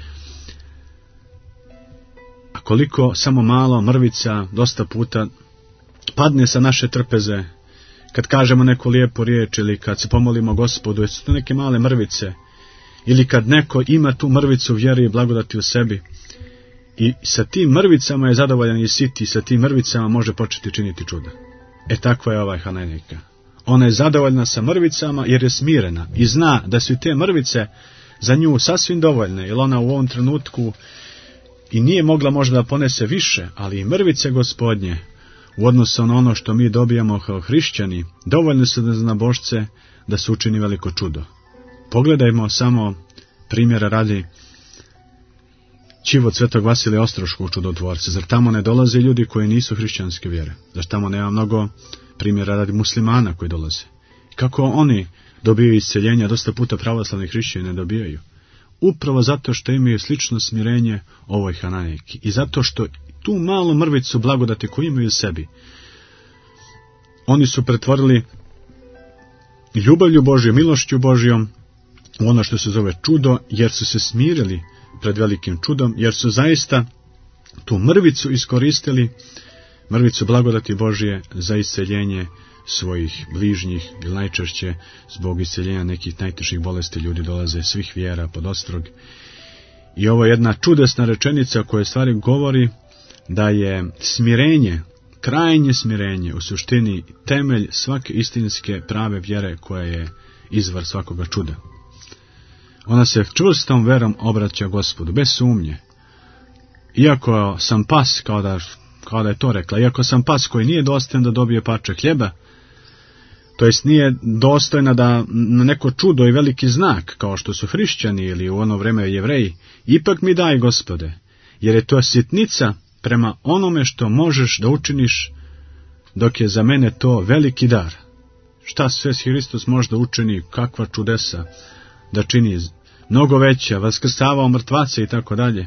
A koliko samo malo mrvica dosta puta padne sa naše trpeze, kad kažemo neku lijepu riječ ili kad se pomolimo Gospodu, jer su to neke male mrvice, ili kad neko ima tu mrvicu vjere i blagodati u sebi, i sa tim mrvicama je zadovoljan i sit, i sa tim mrvicama može početi činiti čuda. E takva je ovaj Hananejka. Ona je zadovoljna sa mrvicama jer je smirena i zna da su te mrvice za nju sasvim dovoljne, jer ona u ovom trenutku i nije mogla možda da ponese više, ali i mrvice Gospodnje u odnosu na ono što mi dobijamo kao hrišćani dovoljne su za Božce da se učini veliko čudo. Pogledajmo samo primjera radi Čivot Svetog Vasilija Ostroškog čudotvorca. Zar tamo ne dolaze ljudi koji nisu hrišćanske vjere? Zar tamo nema mnogo primjera radi muslimana koji dolaze? Kako oni dobijaju isceljenja, dosta puta pravoslavni hrišćani ne dobijaju? Upravo zato što imaju slično smirenje ovoj Hananejki. I zato što tu malu mrvicu blagodati koju imaju u sebi, oni su pretvorili ljubavlju Božju, milošću Božjom u ono što se zove čudo, jer su se smirili pred velikim čudom, jer su zaista tu mrvicu iskoristili, mrvicu blagodati Božje za isceljenje svojih bližnjih, ili najčešće zbog isceljenja nekih najtežih bolesti ljudi dolaze svih vjera pod ostrog. I ovo je jedna čudesna rečenica koja stvari govori da je smirenje, krajnje smirenje u suštini temelj svake istinske prave vjere koja je izvor svakoga čuda. Ona se čvrstom verom obraća Gospodu, bez sumnje. Iako sam pas, kao da, kao da je to rekla, iako sam pas koji nije dostojan da dobije parče hljeba, to jest nije dostojna da na neko čudo i veliki znak, kao što su hrišćani ili u ono vreme Jevreji, ipak mi daj, Gospode, jer je to sitnica prema onome što možeš da učiniš, dok je za mene to veliki dar. Šta sve Hristos može da učini, kakva čudesa da čini, mnogo veća, vaskrsavao mrtvace i tako dalje.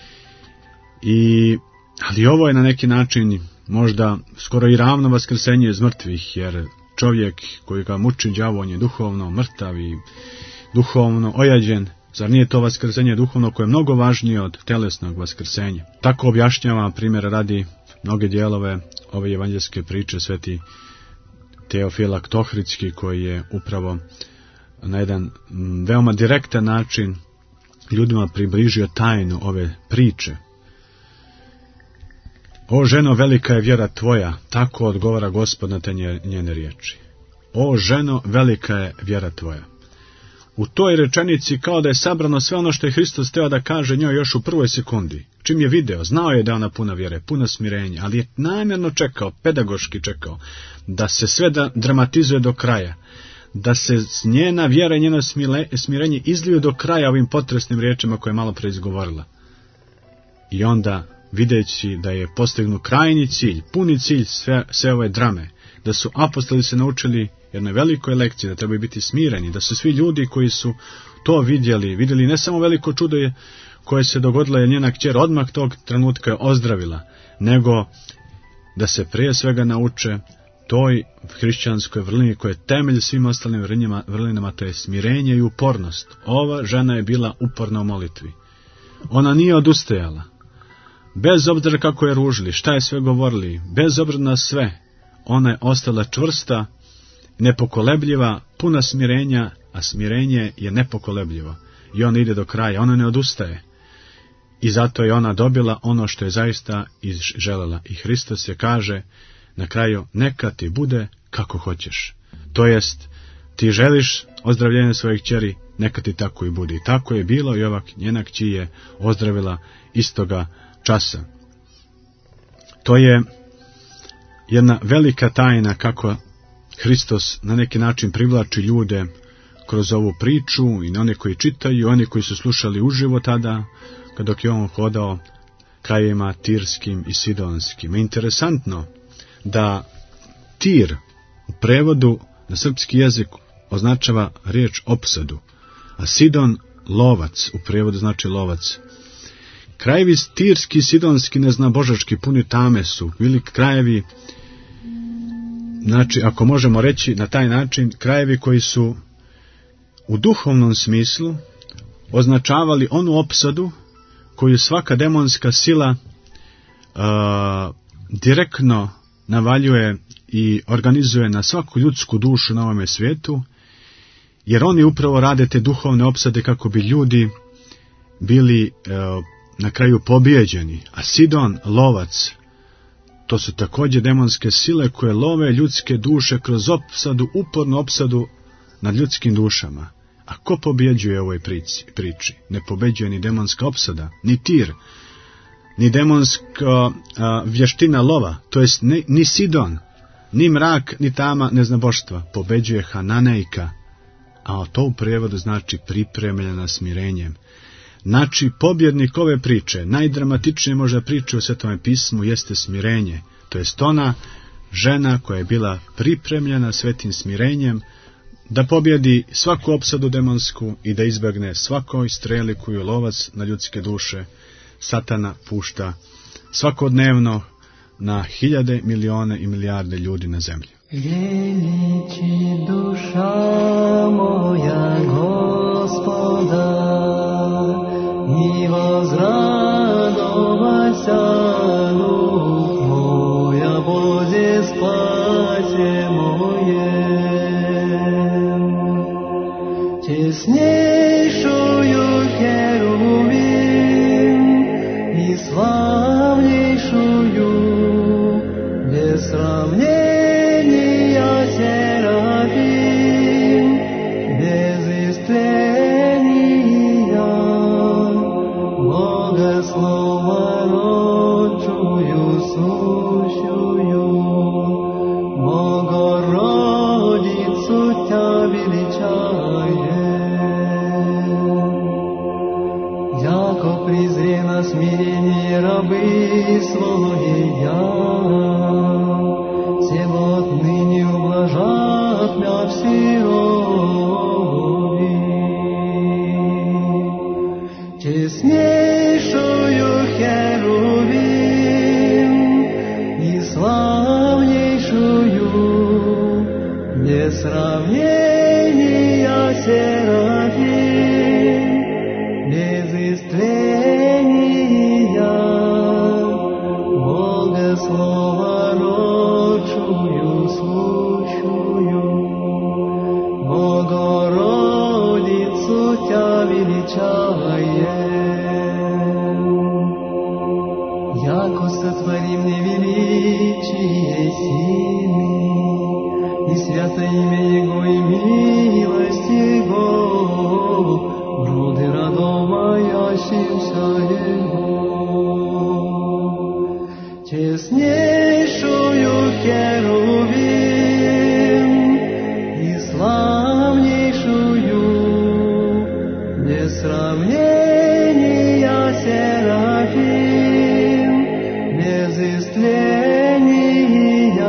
I, ali ovo je na neki način možda skoro i ravno vaskrsenje iz mrtvih, jer čovjek koji ga muči đavo, on je duhovno mrtav i duhovno ojađen. Zar nije to vaskrsenje duhovno koje je mnogo važnije od telesnog vaskrsenja? Tako objašnjava, primjer radi, mnoge dijelove ove evanđelske priče sveti Teofilak Tohridski, koji je upravo na jedan veoma direktan način ljudima približio tajnu ove priče. O ženo, velika je vjera tvoja, tako odgovara Gospod na te njene riječi. o ženo, velika je vjera tvoja. U toj rečenici kao da je sabrano sve ono što je Hristos teo da kaže njoj još u prvoj sekundi. Čim je video, znao je da je ona puna vjere, puna smirenja, ali je namjerno čekao, pedagoški čekao, da se sve da dramatizuje do kraja, da se njena vjera i njeno smirenje izliju do kraja ovim potresnim riječima koje je malo pre izgovorila. I onda, videći da je postignut krajnji cilj, puni cilj sve, sve ove drame, da su apostoli se naučili jednoj velikoj lekciji, da trebaju biti smireni, da su svi ljudi koji su to vidjeli, vidjeli ne samo veliko čudo je koje se dogodilo, je njena kćer odmah tog trenutka je ozdravila, nego da se prije svega nauče toj hrišćanskoj vrlini koja je temelj svim ostalim vrlinama, vrlinama, to je smirenje i upornost. Ova žena je bila uporna u molitvi. Ona nije odustajala. Bez obzira kako je ružili, šta je sve govorili, bez obzira na sve, ona je ostala čvrsta, nepokolebljiva, puna smirenja, a smirenje je nepokolebljivo. I ona ide do kraja, ona ne odustaje. I zato je ona dobila ono što je zaista želela. I Hristos je kaže na kraju, neka ti bude kako hoćeš. To jest, ti želiš ozdravljenje svojih kćeri, neka ti tako i bude. I tako je bilo i ova njena kći je ozdravila istoga časa. To je jedna velika tajna kako Hristos na neki način privlači ljude kroz ovu priču i na one koji čitaju, i oni koji su slušali uživo tada, dok je on hodao krajevima tirskim i sidonskim. Interesantno da Tir u prevodu na srpski jezik označava riječ opsadu, a Sidon lovac, u prevodu znači lovac. Krajevi tirski i sidonski, neznabožački, puni tame su, bili krajevi, znači, ako možemo reći na taj način, krajevi koji su u duhovnom smislu označavali onu opsadu koju svaka demonska sila uh, direktno navaljuje i organizuje na svaku ljudsku dušu na ovome svijetu, jer oni upravo rade te duhovne opsade kako bi ljudi bili uh, na kraju pobijeđeni. A Sidon, lovac, to su također demonske sile koje love ljudske duše kroz opsadu, upornu opsadu nad ljudskim dušama. A ko pobjeđuje u ovoj priči? priči? Ne pobjeđuje ni demonska opsada, ni Tir, ni demonska a, vještina lova, to jest ni, ni Sidon, ni mrak, ni tama neznaboštva. Pobjeđuje Hananejka, a to u prijevodu znači pripremljena smirenjem. Znači, pobjednik ove priče, najdramatičnije možda priče u Svetome pismu, jeste smirenje. To jest ona žena koja je bila pripremljena svetim smirenjem da pobjedi svaku opsadu demonsku i da izbjegne svakoj streli koju lovac na ljudske duše Satana pušta svakodnevno na hiljade, milione i milijarde ljudi na zemlji. Vjeniči duša moja Gospoda, i возрадоваться дух моя, Бозе спасе мое. Честнейшую херувим и славнейшую, без сравнения серафим, без истления, Богословородчую сущую, Богородицу Тя величаем. Яко презрена смирение рабы своя, всего отныне ублажат мя всерови. Честнейшую херувим и славнейшую, без сравнения серафим, без истления, Богословородчую сущую, Богородицу Тя величаем. Яко сотворим невеличие сильный, и свято имя Его и милость Его, роды родов моящимся Его. Честнейшую херувим и славнейшую, без сравнения серафим, без истления,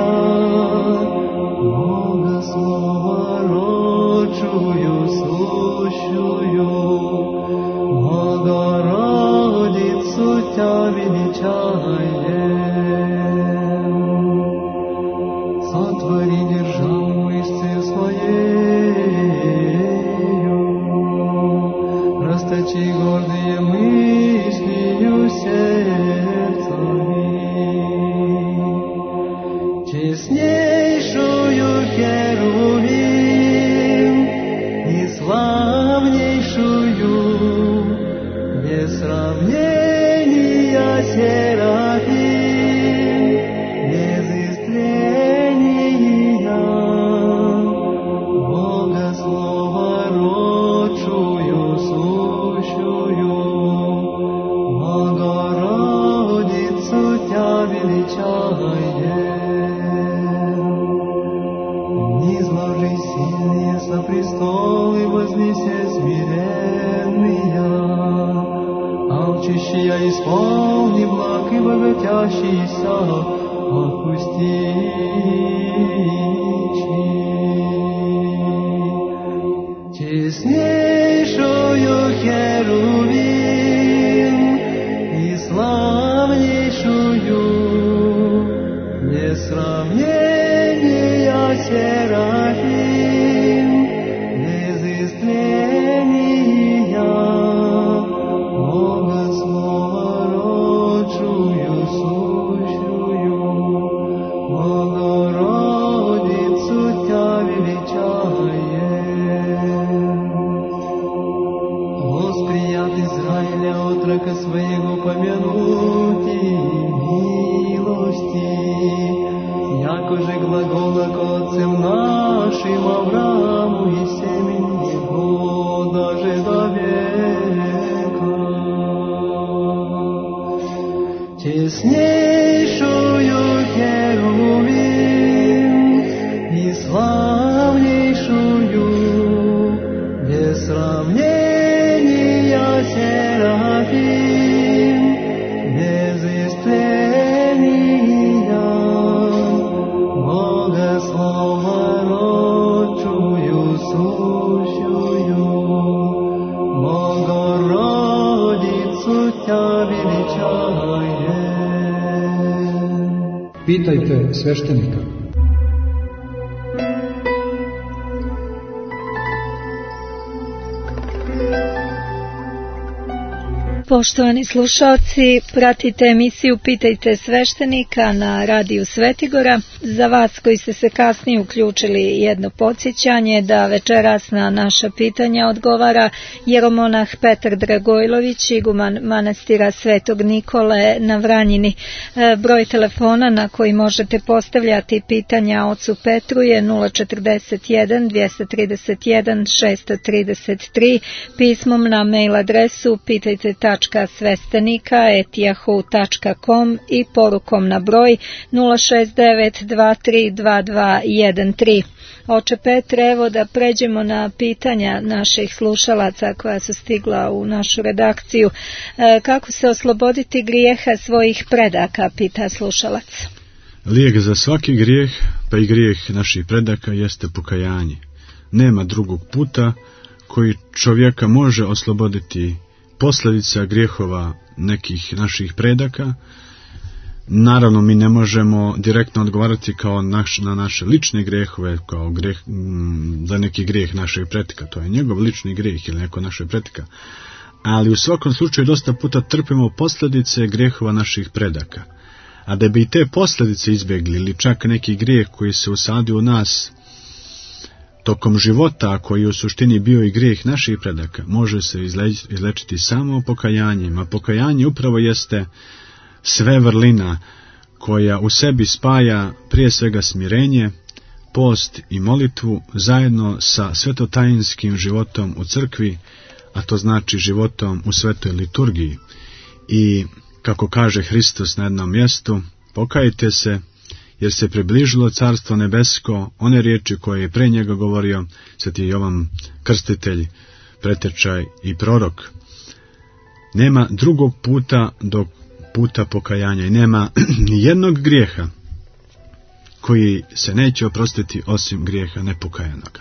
Бога Слова родчую, сущую, Богородицу Тя величаем. Сотвори державу мышцы своею, расточи гордые мыслью сердцами. Честнейшую херувим и славнейшую, без сравнения серафим, без истления, Бога Слова родчую, сущую, Богородицу Тя величаем. Низложи сильные со престолы, вознесе смиренные, алчущие исполни благ и богатящийся отпусти. Честнейшую херувим и славнейшую, без сравнения серафим, без истления, Бога Слова родчую, сущую, Богородицу Тя величаем. Восприят Израиля отрока своего помянути милости, яко же глагола к отцам нашим Аврааму и семени его даже до века. Честнейшую херувим и славнейшую, без сравнения серафим, без истления, Бога Слова родчую, сущую, Богородицу Тя величаем. Pitajte sveštenika. Poštovani slušalci, pratite emisiju Pitajte sveštenika na radiju Svetigora. Za vas koji ste se kasnije uključili jedno podsjećanje da večeras na naša pitanja odgovara jeromonah Petar Dragojlović, iguman manastira Svetog Nikole na Vranjini. Broj telefona na koji možete postavljati pitanja ocu Petru je nula četrdeset jedan dvjesto trideset jedan šesto trideset tri, pismom na mail adresu pitajte tačka svestenika et yahoo tačka com i porukom na broj nula šest devet dva tri dva dva jedan tri. Oče Petre, evo da pređemo na pitanja naših slušalaca koja su stigla u našu redakciju. E, kako se osloboditi grijeha svojih predaka, pita slušalac. Lijek za svaki grijeh, pa i grijeh naših predaka, jeste pokajanje. Nema drugog puta koji čovjeka može osloboditi posljedica grijehova nekih naših predaka. Naravno, mi ne možemo direktno odgovarati kao naš, na naše lične grijehove, kao grijeh, m, za neki grijeh našeg pretka. To je njegov lični grijeh ili neko naše pretka. Ali u svakom slučaju dosta puta trpimo posljedice grijehova naših predaka. A da bi te posljedice izbjegli, ili čak neki grijeh koji se usadio u nas tokom života, koji je u suštini bio i grijeh naših predaka, može se izleč, izlečiti samo pokajanjem. A pokajanje upravo jeste sve vrlina koja u sebi spaja prije svega smirenje, post i molitvu zajedno sa svetotajinskim životom u crkvi, a to znači životom u svetoj liturgiji. I kako kaže Hristos na jednom mjestu, pokajte se, jer se približilo carstvo nebesko, one riječi koje je pre njega govorio sveti Jovan Krstitelj, pretečaj i prorok. Nema drugog puta do puta pokajanja i nema ni jednog grijeha koji se neće oprostiti osim grijeha nepokajanoga.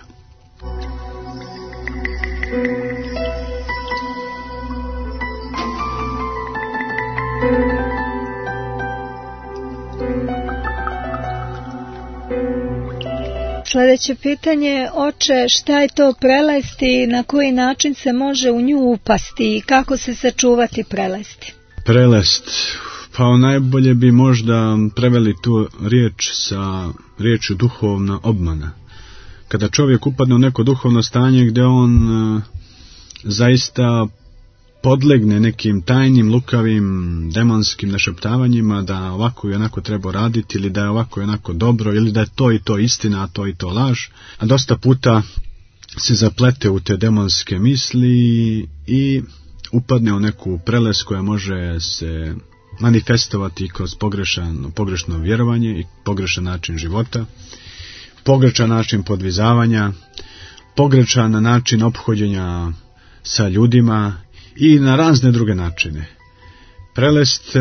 Sljedeće pitanje, oče, šta je to prelesti i na koji način se može u nju upasti i kako se sačuvati prelesti? Prelest, pa najbolje bi možda preveli tu riječ sa riječju duhovna obmana. Kada čovjek upadne u neko duhovno stanje gdje on e, zaista podlegne nekim tajnim, lukavim, demonskim našeptavanjima da ovako i onako treba raditi, ili da je ovako i onako dobro, ili da je to i to istina, a to i to laž. A dosta puta se zaplete u te demonske misli i upadne u neku prelest koja može se manifestovati kroz pogrešan, pogrešno vjerovanje i pogrešan način života, pogrešan način podvizavanja, pogrešan način ophođenja sa ljudima i na razne druge načine. Prelest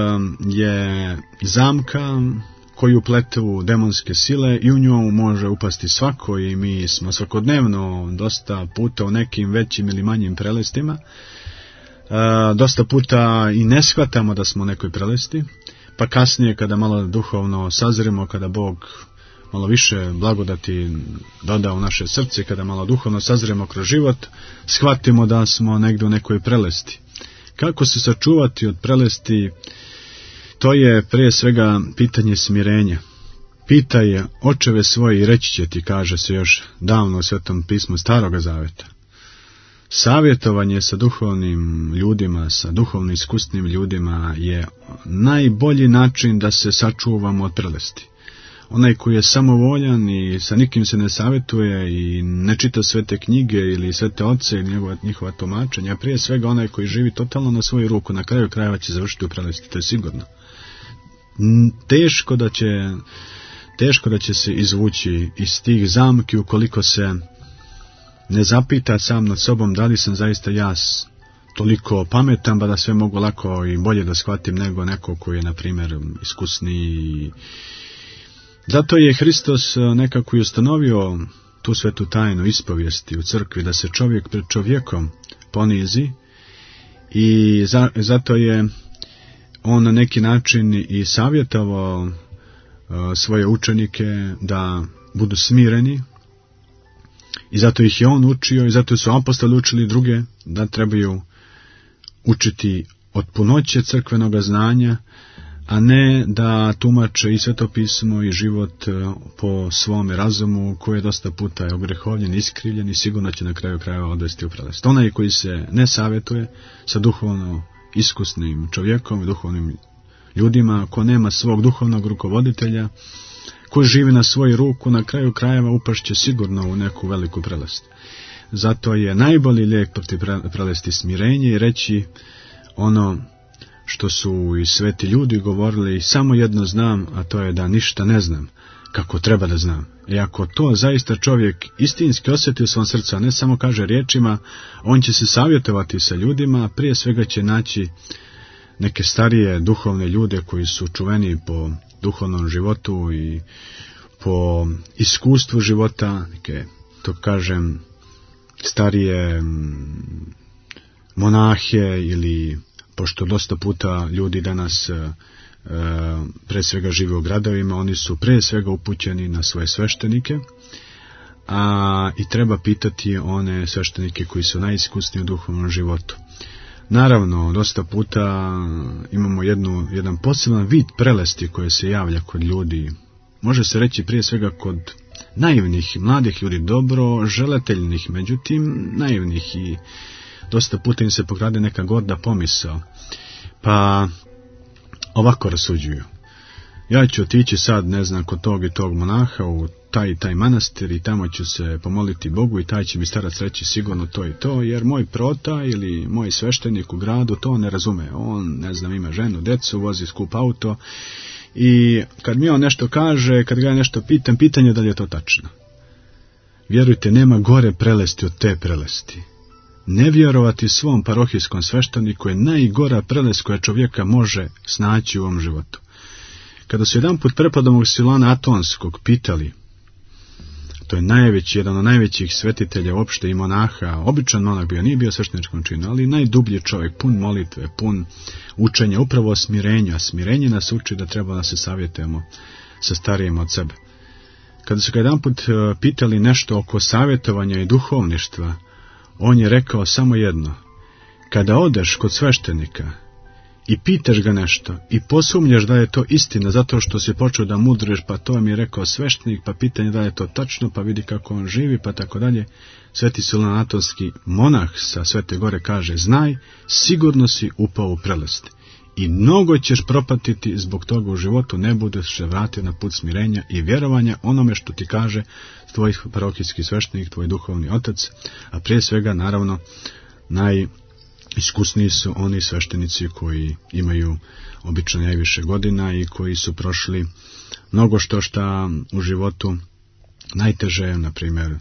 je zamka koju pletu demonske sile i u nju može upasti svako, i mi smo svakodnevno dosta puta u nekim većim ili manjim prelestima. Dosta puta i ne shvatamo da smo u nekoj prelesti, pa kasnije kada malo duhovno sazremo, kada Bog malo više blagodati doda u naše srce, kada malo duhovno sazremo kroz život, shvatimo da smo negdje u nekoj prelesti. Kako se sačuvati od prelesti? To je prije svega pitanje smirenja. Pitaj očeve svoje i reći će ti, kaže se još davno u Svetom pismu Staroga Zaveta. Savjetovanje sa duhovnim ljudima, sa duhovno iskusnim ljudima je najbolji način da se sačuvamo od prelesti. Onaj koji je samovoljan i sa nikim se ne savjetuje i ne čita svete knjige ili svete oce ili njegova, njihova tumačenja, a prije svega onaj koji živi totalno na svoju ruku, na kraju krajeva će završiti u prelesti, to je sigurno. Teško da će, teško da će se izvući iz tih zamki ukoliko se ne zapita sam nad sobom da li sam zaista ja toliko pametan pa da sve mogu lako i bolje da shvatim nego neko koji je, na primjer, iskusniji. Zato je Hristos nekako i ustanovio tu svetu tajnu ispovijesti u crkvi, da se čovjek pred čovjekom ponizi, i za, zato je on na neki način i savjetovao uh, svoje učenike da budu smireni, i zato ih je on učio, i zato su apostoli učili druge da trebaju učiti od punoće crkvenog znanja, a ne da tumače i Sveto pismo i život po svome razumu, koji je dosta puta je ogrehovljen, iskrivljen i sigurno će na kraju krajeva odvesti u prelest. Onaj koji se ne savjetuje sa duhovno iskusnim čovjekom i duhovnim ljudima, ko nema svog duhovnog rukovoditelja, ko živi na svoju ruku, na kraju krajeva upašće sigurno u neku veliku prelest. Zato je najbolji lijek protiv prelesti smirenje i reći ono što su i sveti ljudi govorili: samo jedno znam, a to je da ništa ne znam kako treba da znam. I ako to zaista čovjek istinski osjeti u svom srcu, a ne samo kaže riječima, on će se savjetovati sa ljudima, prije svega će naći neke starije duhovne ljude koji su čuveni po duhovnom životu i po iskustvu života, neke, to kažem, starije monahe, ili pošto dosta puta ljudi danas e, pre svega žive u gradovima, oni su pre svega upućeni na svoje sveštenike, a i treba pitati one sveštenike koji su najiskusniji u duhovnom životu. Naravno, dosta puta imamo jednu, jedan poseban vid prelesti koje se javlja kod ljudi. Može se reći prije svega kod naivnih, mladih ljudi, dobro želeteljnih, međutim naivnih, i dosta puta im se pokrade neka gorda pomisao, pa ovako rasuđuju. ja ću otići sad, ne znam, kod tog i tog monaha u taj i taj manastir i tamo ću se pomoliti Bogu i taj će mi starac reći sigurno to i to, jer moj prota ili moj sveštenik u gradu to ne razume. On, ne znam, ima ženu, decu, vozi skup auto i kad mi on nešto kaže, kad ga ja nešto pitam, pitanje je da li je to tačno. Vjerujte, nema gore prelesti od te prelesti. Ne vjerovati svom parohijskom svešteniku je najgora prelest koja čovjeka može snaći u ovom životu. Kada su jedan put prepodobnog Silana Atonskog pitali, to je najveći, jedan od najvećih svetitelja uopšte i monaha, običan monak bio, nije bio svešteničkom činu, ali najdublji čovjek, pun molitve, pun učenja, upravo o smirenju, a smirenje nas uči da treba da se savjetujemo sa starijim od sebe. Kada su ga jedan put pitali nešto oko savjetovanja i duhovništva, on je rekao samo jedno: kada odeš kod sveštenika i pitaš ga nešto i posumnjaš da je to istina zato što si počeo da mudriš, pa to mi je rekao sveštenik, pa pitanje da je to tačno, pa vidi kako on živi, pa tako dalje. Sveti Silan Atonski monah sa Svete Gore kaže: znaj, sigurno si upao u prelest i mnogo ćeš propatiti zbog toga u životu, ne budeš se vratio na put smirenja i vjerovanja onome što ti kaže tvoj parohijski sveštenik, tvoj duhovni otac, a prije svega, naravno, najiskusniji su oni sveštenici koji imaju obično najviše godina i koji su prošli mnogo što šta u životu najteže, na primjer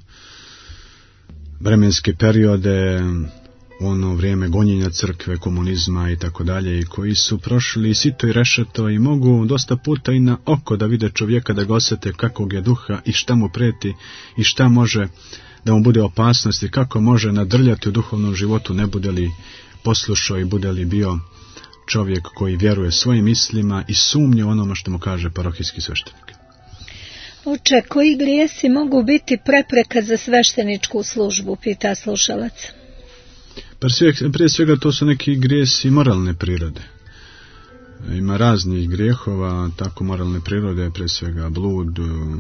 vremenske periode, ono vrijeme gonjenja crkve, komunizma i tako dalje, i koji su prošli sito i rešeto i mogu dosta puta i na oko da vide čovjeka, da ga osjete kakvog je duha i šta mu preti i šta može da mu bude opasnost i kako može nadrljati u duhovnom životu, ne bude li poslušao i bude li bio čovjek koji vjeruje svojim mislima i sumnje onome što mu kaže parohijski sveštenik. Oče, koji grijesi mogu biti prepreka za svešteničku službu, pita slušalac. Prije svega to su neki grijesi moralne prirode. Ima raznih grijehova, tako moralne prirode, prije svega blud,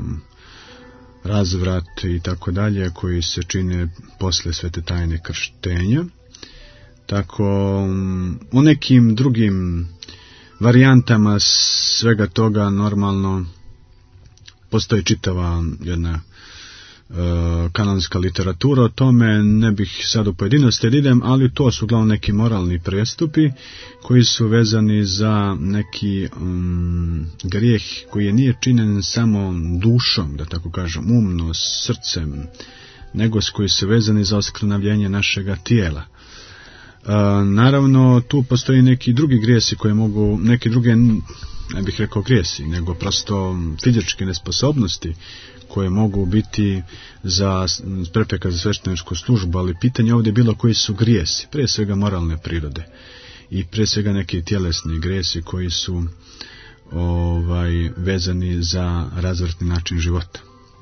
razvrat i tako dalje, koji se čine posle svete tajne krštenja. Tako u nekim drugim varijantama svega toga normalno postoji čitava jedna kanonska literatura o tome, ne bih sad u pojedinosti idem, ali to su uglavnom neki moralni prestupi koji su vezani za neki um, grijeh koji je nije činjen samo dušom, da tako kažem, umno, srcem, nego s koji su vezani za oskrnavljenje našega tijela. Uh, naravno, tu postoji neki drugi grijesi koji mogu, neki druge, ne bih rekao grijesi, nego prosto fizičke nesposobnosti koje mogu biti za prepreka za svešteničku službu, ali pitanje ovdje je bilo koji su grijesi, prije svega moralne prirode i prije svega neki tjelesni grijesi koji su ovaj, vezani za razvrtni način života.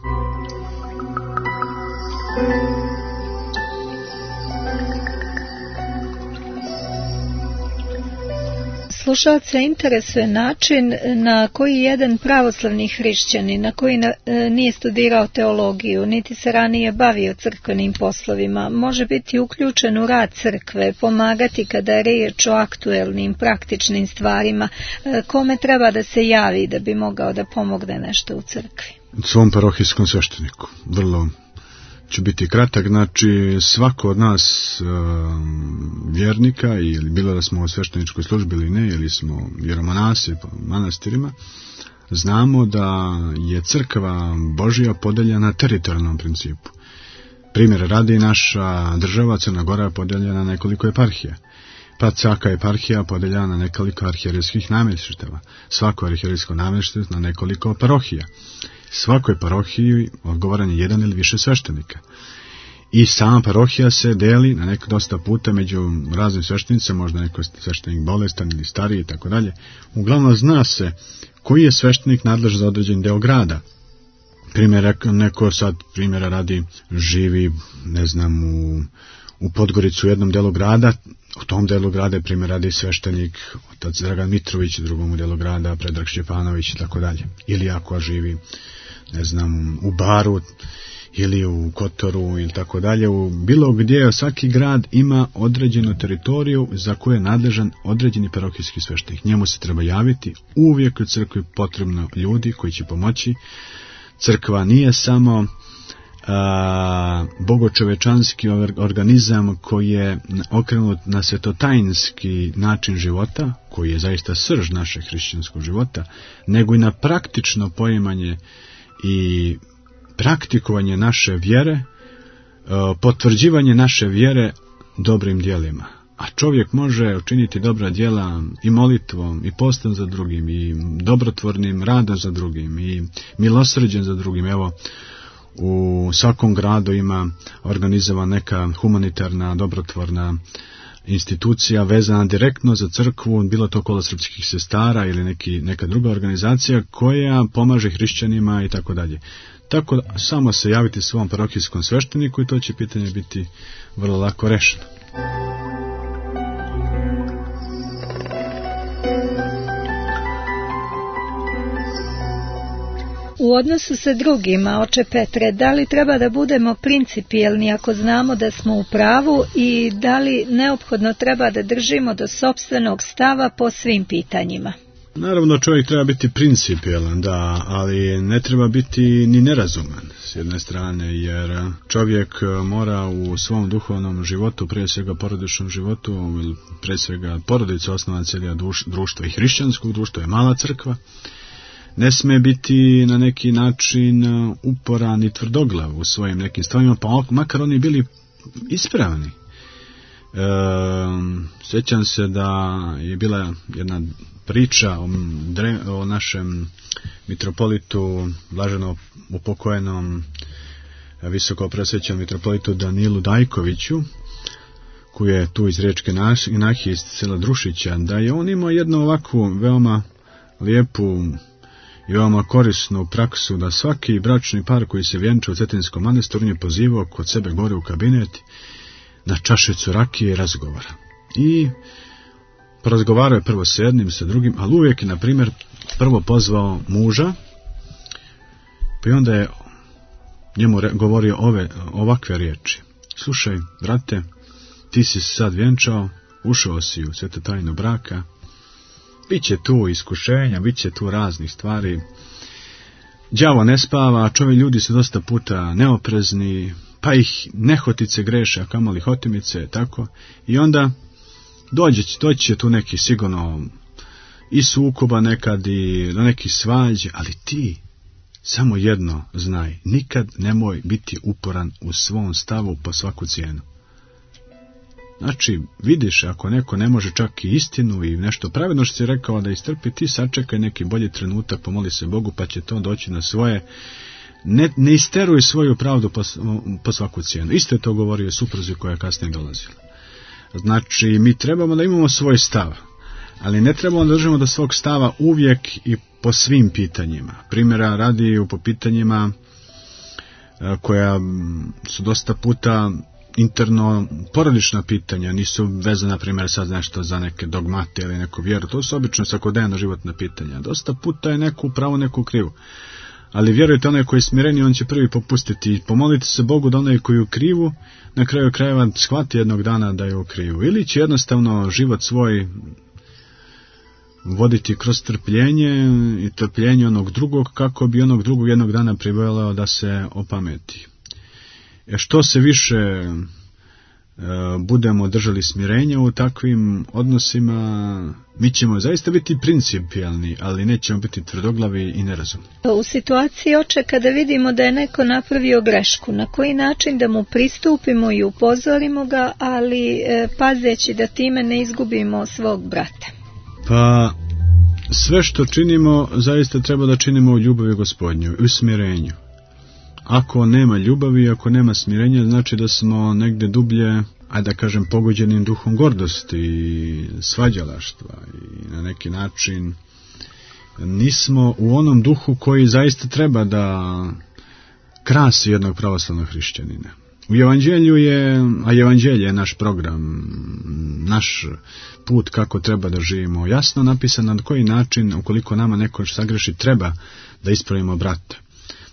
Slušalce interesuje način na koji jedan pravoslavni hrišćanin, na koji na, e, nije studirao teologiju, niti se ranije bavio crkvenim poslovima, može biti uključen u rad crkve, pomagati kada je riječ o aktuelnim, praktičnim stvarima. E, kome treba da se javi da bi mogao da pomogne nešto u crkvi? Svom parohijskom svešteniku. Vrlo ću biti kratak, znači svako od nas e, vjernika, ili bilo da smo u svešteničkoj službi ili ne, ili smo vjeromonasi po manastirima, znamo da je crkva Božja podeljena na teritorijalnom principu. Primjer radi, naša država Crna Gora je podeljena na nekoliko eparhija. Pa svaka eparhija podeljena na nekoliko arhijerejskih namještava. Svako arhijerejsko namještvo na nekoliko parohija. Svakoj parohiji odgovoran je jedan ili više sveštenika. I sama parohija se deli na neko dosta puta među raznim sveštenicama, možda neko sveštenik bolestan ili stariji i tako dalje. Uglavnom zna se koji je sveštenik nadležan za određen deo grada. Primjer, neko sad primjera radi živi, ne znam, u, u Podgoricu u jednom delu grada, u tom delu grada je primjer radi sveštenik otac Dragan Mitrović, u drugom delu grada Predrag Šćepanović i tako dalje. Ili ako živi, ne znam, u Baru ili u Kotoru ili tako dalje, u bilo gdje, svaki grad ima određenu teritoriju za koju je nadležan određeni parohijski sveštenik. Njemu se treba javiti, uvijek u crkvi potrebno ljudi koji će pomoći. Crkva nije samo a, bogočovečanski organizam koji je okrenut na svetotajnski način života, koji je zaista srž našeg hrišćanskog života, nego i na praktično poimanje i praktikovanje naše vjere, potvrđivanje naše vjere dobrim djelima. A čovjek može učiniti dobra djela i molitvom, i postom za drugim, i dobrotvornim radom za drugim, i milosrđem za drugim. Evo, u svakom gradu ima organizovana neka humanitarna, dobrotvorna institucija vezana direktno za crkvu, bilo to kolo srpskih sestara ili neki, neka druga organizacija koja pomaže hrišćanima i tako dalje. Tako da samo se javiti svom parohijskom svešteniku i to će pitanje biti vrlo lako rešeno. U odnosu sa drugima, oče Petre, da li treba da budemo principijelni ako znamo da smo u pravu i da li neophodno treba da držimo do sopstvenog stava po svim pitanjima? Naravno, čovjek treba biti principijelan, da, ali ne treba biti ni nerazuman s jedne strane, jer čovjek mora u svom duhovnom životu, prije svega porodičnom životu, prije svega porodica osnovna celija društva i hrišćanskog društva je mala crkva, ne sme biti na neki način uporan i tvrdoglav u svojim nekim stavima, pa makar oni bili ispravni. E, sjećam se da je bila jedna priča o, o našem mitropolitu, blaženo upokojenom visoko preosvećenom mitropolitu Danilu Dajkoviću, koji je tu iz Riječke Nahije, iz sela Drušića, da je on imao jednu ovakvu veoma lijepu i veoma korisnu praksu, da svaki bračni par koji se vjenča u Cetinskom manastiru je pozivao kod sebe gore u kabinet na čašicu rakije i razgovara. I porazgovarao je prvo s jednim, sa drugim, ali uvijek je, na primjer, prvo pozvao muža, pa i onda je njemu re, govorio ove, ovakve riječi. Slušaj, brate, ti si se sad vjenčao, ušao si u svetu tajnu braka, biće tu iskušenja, biće tu raznih stvari. Đavo ne spava, čovjek ljudi su dosta puta neoprezni, pa ih nehotice greše, a kamoli hotimice, tako. I onda dođe, doći će tu neki sigurno i sukoba nekad i do nekih svađe, ali ti samo jedno znaj, nikad nemoj biti uporan u svom stavu po svaku cijenu. Znači, vidiš, ako neko ne može čak i istinu i nešto pravedno što si rekao da istrpi, ti sačekaj neki bolji trenutak, pomoli se Bogu, pa će to doći na svoje. Ne, ne isteruj svoju pravdu po, po svaku cijenu. Isto je to govorio supruzi koja je kasnije dolazila. Znači, mi trebamo da imamo svoj stav, ali ne trebamo da držimo do svog stava uvijek i po svim pitanjima. Primjera radi po pitanjima koja su dosta puta interno porodična pitanja, nisu vezana, na primjer, sad nešto za neke dogmate ili neku vjeru, to su obično svakodnevna životna pitanja. Dosta puta je neku pravu, neku krivu. Ali vjerujte, onaj koji je smireni, on će prvi popustiti i pomoliti se Bogu da onaj koji je u krivu, na kraju krajeva shvati jednog dana da je u krivu. Ili će jednostavno život svoj voditi kroz trpljenje i trpljenje onog drugog, kako bi onog drugog jednog dana privoleo da se opameti. E što se više e, budemo držali smirenja u takvim odnosima, mi ćemo zaista biti principijalni, ali nećemo biti tvrdoglavi i nerazumni. U situaciji, oče, kada vidimo da je neko napravio grešku, na koji način da mu pristupimo i upozorimo ga, ali e, pazeći da time ne izgubimo svog brata? Pa sve što činimo zaista treba da činimo u ljubavi Gospodnju, u smirenju. Ako nema ljubavi, ako nema smirenja, znači da smo negde dublje, ajde da kažem, pogođenim duhom gordosti i svađalaštva i na neki način nismo u onom duhu koji zaista treba da krasi jednog pravoslavnog hrišćanina. U Evanđelju je, a Evanđelje je naš program, naš put kako treba da živimo, jasno napisan na koji način, ukoliko nama neko sagreši, treba da ispravimo brata.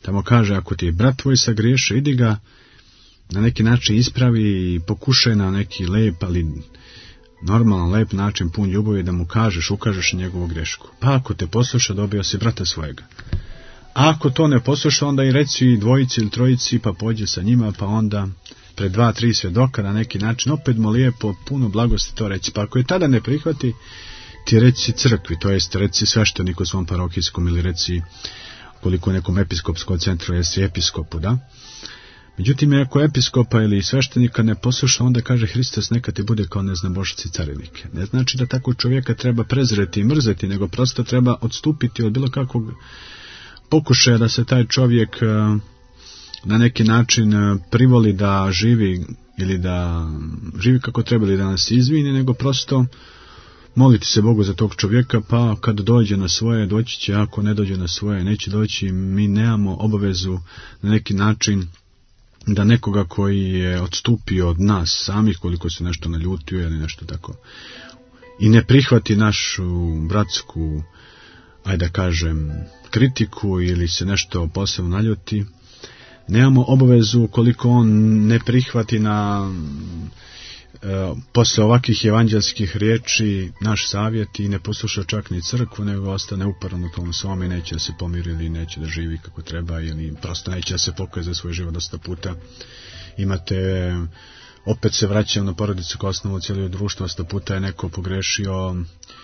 Tamo kaže, ako ti brat tvoj sagriješi, idi ga na neki način ispravi i pokušaj na neki lep, ali normalan, lep način, pun ljubavi, da mu kažeš, ukažeš njegovu grešku. Pa ako te posluša, dobio si brata svojega. A ako to ne posluša, onda i reci dvojici ili trojici, pa pođe sa njima, pa onda pred dva, tri svjedoka na neki način, opet mu lijepo, puno blagosti to reći. Pa ako je tada ne prihvati, ti reci crkvi, to jest reci svešteniku svom parohijskom ili reci koliko nekom episkopskom centru, jesi episkopu, da? Međutim, ako episkopa ili sveštenika ne posluša, onda kaže Hristos neka ti bude kao neznabošci carinike. Ne znači da takvog čovjeka treba prezreti i mrzeti, nego prosto treba odstupiti od bilo kakvog pokušaja da se taj čovjek na neki način privoli da živi ili da živi kako treba ili da nas izvini, nego prosto moliti se Bogu za tog čovjeka, pa kad dođe na svoje, doći će, ako ne dođe na svoje, neće doći. Mi nemamo obavezu na neki način da nekoga koji je odstupio od nas samih, koliko se nešto naljutio ili nešto tako, i ne prihvati našu bratsku, ajde da kažem, kritiku ili se nešto posebno naljuti, nemamo obavezu koliko on ne prihvati na e, posle ovakvih evanđelskih riječi naš savjet i ne posluša čak ni crkvu, nego ostane uporan u tom svom i neće da se pomiri ili neće da živi kako treba ili prosto neće da se pokaje za svoj život dosta puta. Imate, opet se vraćam na porodicu kao osnovu cijelog društva, dosta puta je neko pogrešio,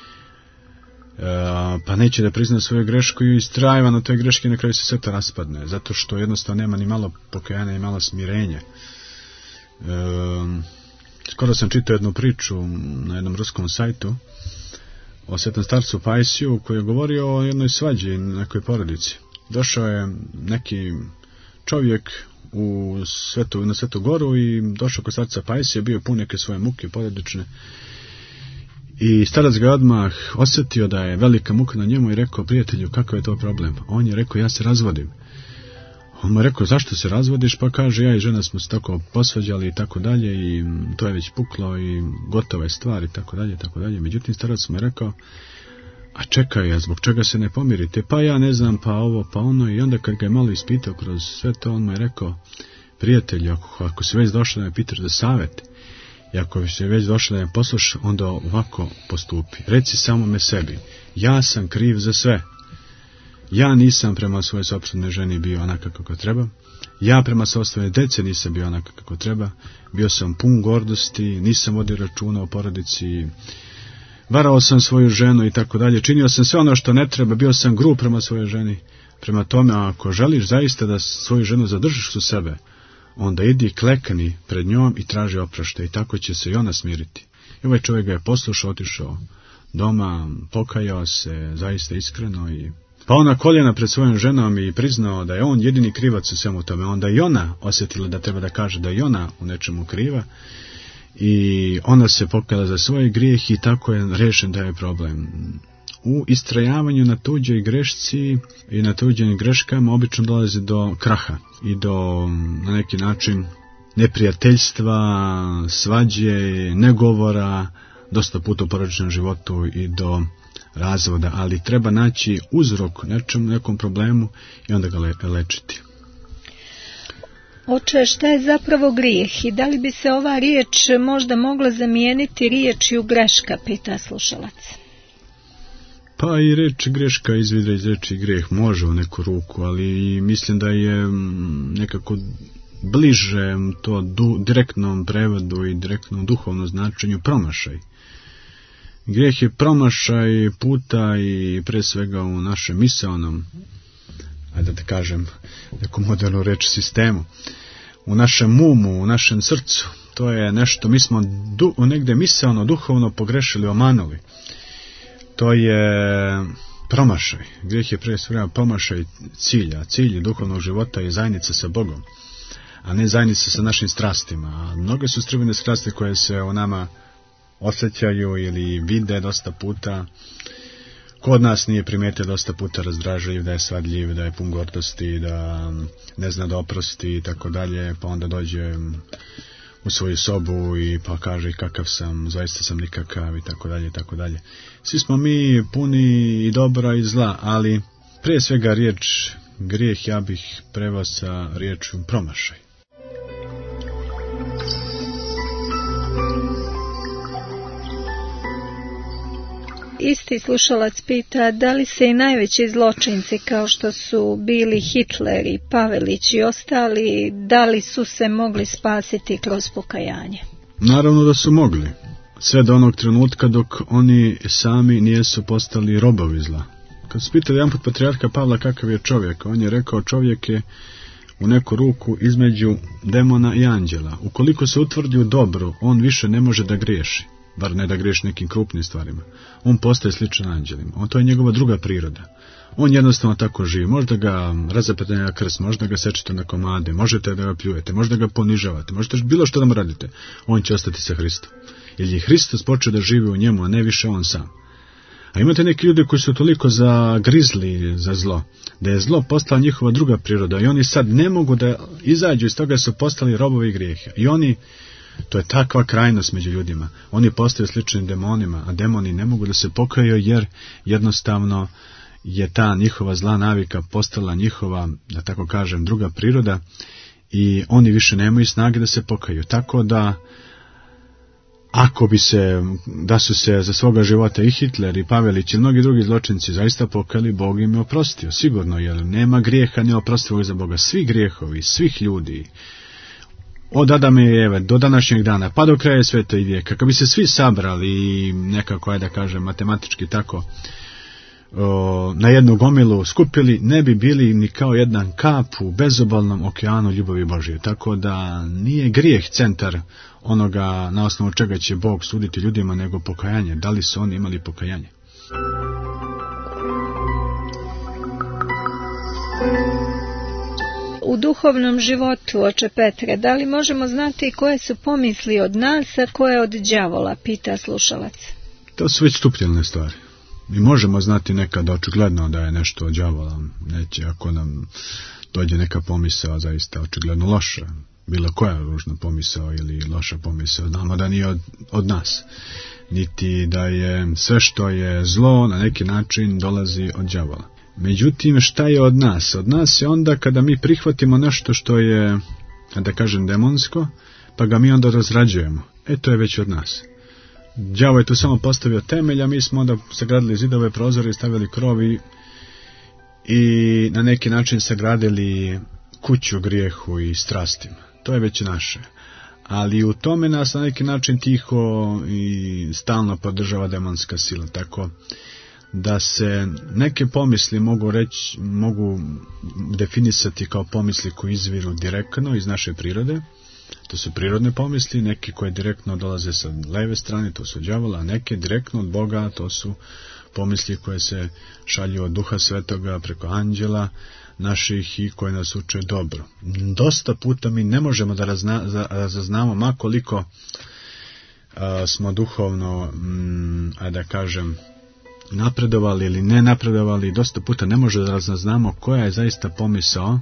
pa neće da prizna svoju grešku i istrajeva na toj greški, na kraju se sve to raspadne, zato što jednostavno nema ni malo pokajanja ni malo smirenja. E, skoro sam čitao jednu priču na jednom ruskom sajtu o svetom starcu Pajsiju, koji je govorio o jednoj svađi na nekoj porodici. Došao je neki čovjek u svetu, na Svetu Goru i došao kod starca Pajsija, bio pun neke svoje muke porodične. I starac ga odmah osjetio da je velika muka na njemu i rekao, prijatelju, kakav je to problem? On je rekao, ja se razvodim. On mu je rekao, zašto se razvodiš? Pa kaže, ja i žena smo se tako posvađali i tako dalje i to je već puklo i gotova je stvar i tako dalje i tako dalje. Međutim, starac mu je rekao, a čekaj, ja zbog čega se ne pomirite? Pa ja ne znam, pa ovo, pa ono. I onda kad ga je malo ispitao kroz sve to, on mu je rekao, prijatelju, ako, ako si već došao da me pitaš za savjet, i ako si već došao da me poslušaš, onda ovako postupi. Reci samome sebi, ja sam kriv za sve. Ja nisam prema svojoj sopstvenoj ženi bio onaka kako treba. Ja prema sopstvenoj djeci nisam bio onaka kako treba. Bio sam pun gordosti, nisam vodio računa o porodici, varao sam svoju ženu i tako dalje. Činio sam sve ono što ne treba, bio sam grub prema svojoj ženi. Prema tome, ako želiš zaista da svoju ženu zadržiš u sebe, onda idi klekni pred njom i traži opraštaj i tako će se i ona smiriti. I ovaj čovjek ga je poslušao, otišao doma, pokajao se zaista iskreno i pao na koljena pred svojom ženom i priznao da je on jedini krivac u svemu tome. Onda i ona osjetila da treba da kaže da je ona u nečemu kriva i ona se pokajala za svoj grijeh i tako je rešen da je problem. U istrajavanju na tuđoj grešci i na tuđim greškama obično dolazi do kraha i do, na neki način, neprijateljstva, svađe, negovora, dosta puta u porodičnom životu i do razvoda, ali treba naći uzrok nečemu, nekom problemu i onda ga le, lečiti. Oče, šta je zapravo grijeh i da li bi se ova riječ možda mogla zamijeniti riječju greška, pita slušalac. Pa i reč greška izvira iz reči grijeh može u neku ruku, ali mislim da je nekako bliže to du, direktnom prevodu i direktnom duhovnom značenju promašaj. Grijeh je promašaj puta i pre svega u našem misaonom, ajde da kažem neku modernu reč sistemu, u našem umu, u našem srcu. To je nešto, mi smo du, negde misaono, duhovno pogrešili, omanuli. To je promašaj. Grijeh je pre svega promašaj cilja. Cilj duhovnog života je zajednica sa Bogom, a ne zajednica sa našim strastima. A mnoge su strivene strasti koje se u nama osjećaju ili vide dosta puta. Kod nas nije primetio dosta puta razdražljiv, da je svadljiv, da je pun gordosti, da ne zna da oprosti i tako dalje, pa onda dođe u svoju sobu i pa kaže kakav sam, zaista sam nikakav i tako dalje i tako dalje. Svi smo mi puni i dobra i zla, ali prije svega riječ grijeh ja bih preveo sa riječju promašaj. Isti slušalac pita da li se i najveći zločinci kao što su bili Hitler i Pavelić i ostali, da li su se mogli spasiti kroz pokajanje? Naravno da su mogli. Sve do onog trenutka dok oni sami nijesu postali robovi zla. Kad su pitali jedan put patrijarha Pavla kakav je čovjek, on je rekao čovjek je u neku ruku između demona i anđela. Ukoliko se utvrdi u dobru, on više ne može da griješi. Bar ne da griješi nekim krupnim stvarima. On postaje sličan anđelima. On, to je njegova druga priroda. On jednostavno tako živi. Možda ga razapete na krst, možda ga sečete na komade, možete da ga pljujete, možda ga ponižavate, možete bilo što da mu radite. On će ostati sa Hristom. Jer je Hristos počeo da živi u njemu, a ne više on sam. A imate neki ljudi koji su toliko zagrizli za zlo, da je zlo postala njihova druga priroda i oni sad ne mogu da izađu iz toga, su postali robovi grijeha. I oni, to je takva krajnost među ljudima, oni postaju slični demonima, a demoni ne mogu da se pokaju jer jednostavno je ta njihova zla navika postala njihova, da tako kažem, druga priroda i oni više nemaju snage da se pokaju. Tako da ako bi se, da su se za svoga života i Hitler i Pavelić i mnogi drugi zločinci zaista pokajali, Bog im je oprostio, sigurno, jer nema grijeha neoprostivog za Boga. Svi grijehovi, svih ljudi, od Adama i Eve do današnjeg dana, pa do kraja sveta i vijeka, kako bi se svi sabrali i nekako, ajde da kažem, matematički tako, o, na jednu gomilu skupili, ne bi bili ni kao jedan kap u bezobalnom okeanu ljubavi Božje. Tako da nije grijeh centar onoga na osnovu čega će Bog suditi ljudima, nego pokajanje. Da li su oni imali pokajanje? U duhovnom životu, oče Petre, da li možemo znati koje su pomisli od nas, a koje od đavola, pita slušalac. To su već stupnjene stvari. Mi možemo znati nekad očigledno da je nešto od đavola, neće ako nam dođe neka pomisao zaista očigledno loša, bilo koja ružna pomisao ili loša pomisao, znamo da nije od, od nas, niti da je sve što je zlo na neki način dolazi od đavola. Međutim, šta je od nas? Od nas je onda kada mi prihvatimo nešto što je, da kažem, demonsko, pa ga mi onda razrađujemo. E, to je već od nas. Đavo je tu samo postavio temelj, a mi smo onda sagradili zidove, prozore i stavili krovi i na neki način sagradili kuću grijehu i strastima. To je već naše. Ali u tome nas na neki način tiho i stalno podržava demonska sila. Tako da se neke pomisli mogu reći, mogu definisati kao pomisli koji izviru direktno iz naše prirode. To su prirodne pomisli, neke koje direktno dolaze sa leve strane, to su đavola, a neke direktno od Boga, to su pomisli koje se šalju od Duha Svetoga preko anđela naših i koje nas uče dobro. Dosta puta mi ne možemo da razna, razaznamo makoliko a, smo duhovno, m, a da kažem, napredovali ili ne napredovali, dosta puta ne može da razaznamo koja je zaista pomisao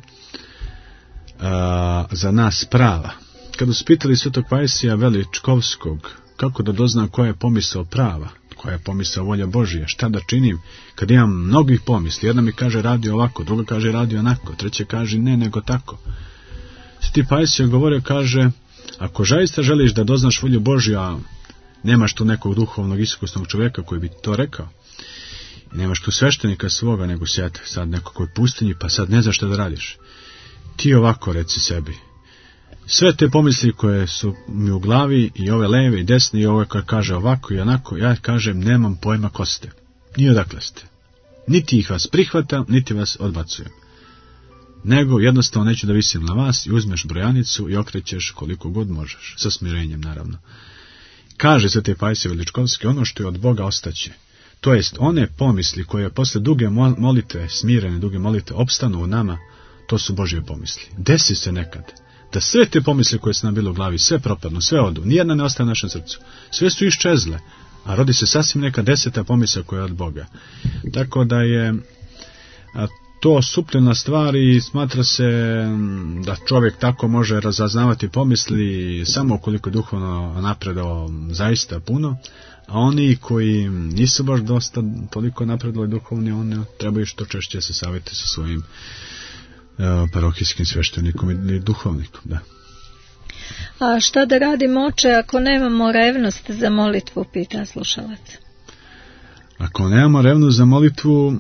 a, za nas prava. Kada su pitali svetog Pajsija Veličkovskog kako da dozna koja je pomisao prava, koja je pomisao volja Božija, šta da činim kad imam mnogih pomisli, jedna mi kaže radi ovako, druga kaže radi onako, treća kaže ne nego tako. Sveti Pajsija govorio, kaže, ako zaista želiš da doznaš volju Božja, nemaš tu nekog duhovnog iskusnog čovjeka koji bi to rekao, nemaš tu sveštenika svoga, nego sjeti sad nekoj pustinji, pa sad ne znaš šta da radiš. Ti ovako reci sebi, sve te pomisli koje su mi u glavi, i ove leve i desne, i ove koje kaže ovako i onako, ja kažem nemam pojma ko ste, ni odakle ste. Niti ih vas prihvatam, niti vas odbacujem. Nego jednostavno neću da visim na vas i uzmeš brojanicu i okrećeš koliko god možeš, sa smirenjem naravno. Kaže Sveti Pajsije Veličkovski, ono što je od Boga ostaće. To jest, one pomisli koje posle duge molitve, smirene duge molitve, opstanu u nama, to su Božje pomisli. Desi se nekad da sve te pomisli koje su nam bile u glavi, sve propadnu, sve odu, nijedna ne ostaje u našem srcu. Sve su iščezle, a rodi se sasvim neka deseta pomisla koja je od Boga. Tako da je a, to suptilna stvar i smatra se da čovjek tako može razaznavati pomisli samo ukoliko je duhovno napredao zaista puno, a oni koji nisu baš dosta toliko napredovali duhovni, oni trebaju što češće se savjetiti sa svojim parohijskim sveštenikom ili duhovnikom, da. A šta da radimo, oče, ako nemamo revnost za molitvu, pita slušalac. Ako nemamo revnost za molitvu,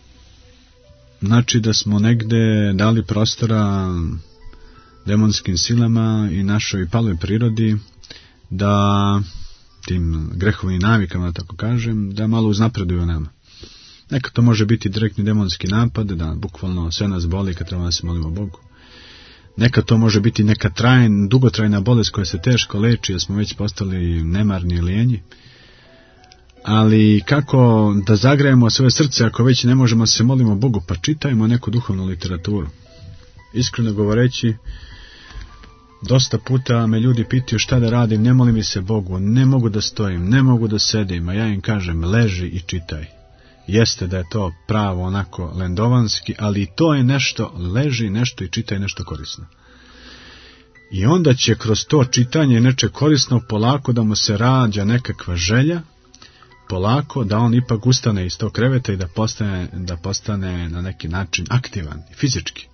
znači da smo negde dali prostora demonskim silama i našoj paloj prirodi da tim grehovnim navikama, tako kažem, da malo uznapreduju nama. Neka to može biti direktni demonski napad, da bukvalno sve nas boli kad trebamo da se molimo Bogu. Neka to može biti neka trajna, dugotrajna bolest koja se teško leči, jer smo već postali nemarni i lijenji. Ali kako da zagrejemo svoje srce ako već ne možemo se molimo Bogu, pa čitajmo neku duhovnu literaturu. Iskreno govoreći, dosta puta me ljudi pitaju šta da radim, ne molim mi se Bogu, ne mogu da stojim, ne mogu da sedim, a ja im kažem leži i čitaj. Jeste da je to pravo onako lendovanski, ali i to je nešto, leži nešto i čitaj nešto korisno. I onda će kroz to čitanje neče korisno polako da mu se rađa nekakva želja, polako da on ipak ustane iz tog kreveta i da postane, da postane na neki način aktivan, fizički.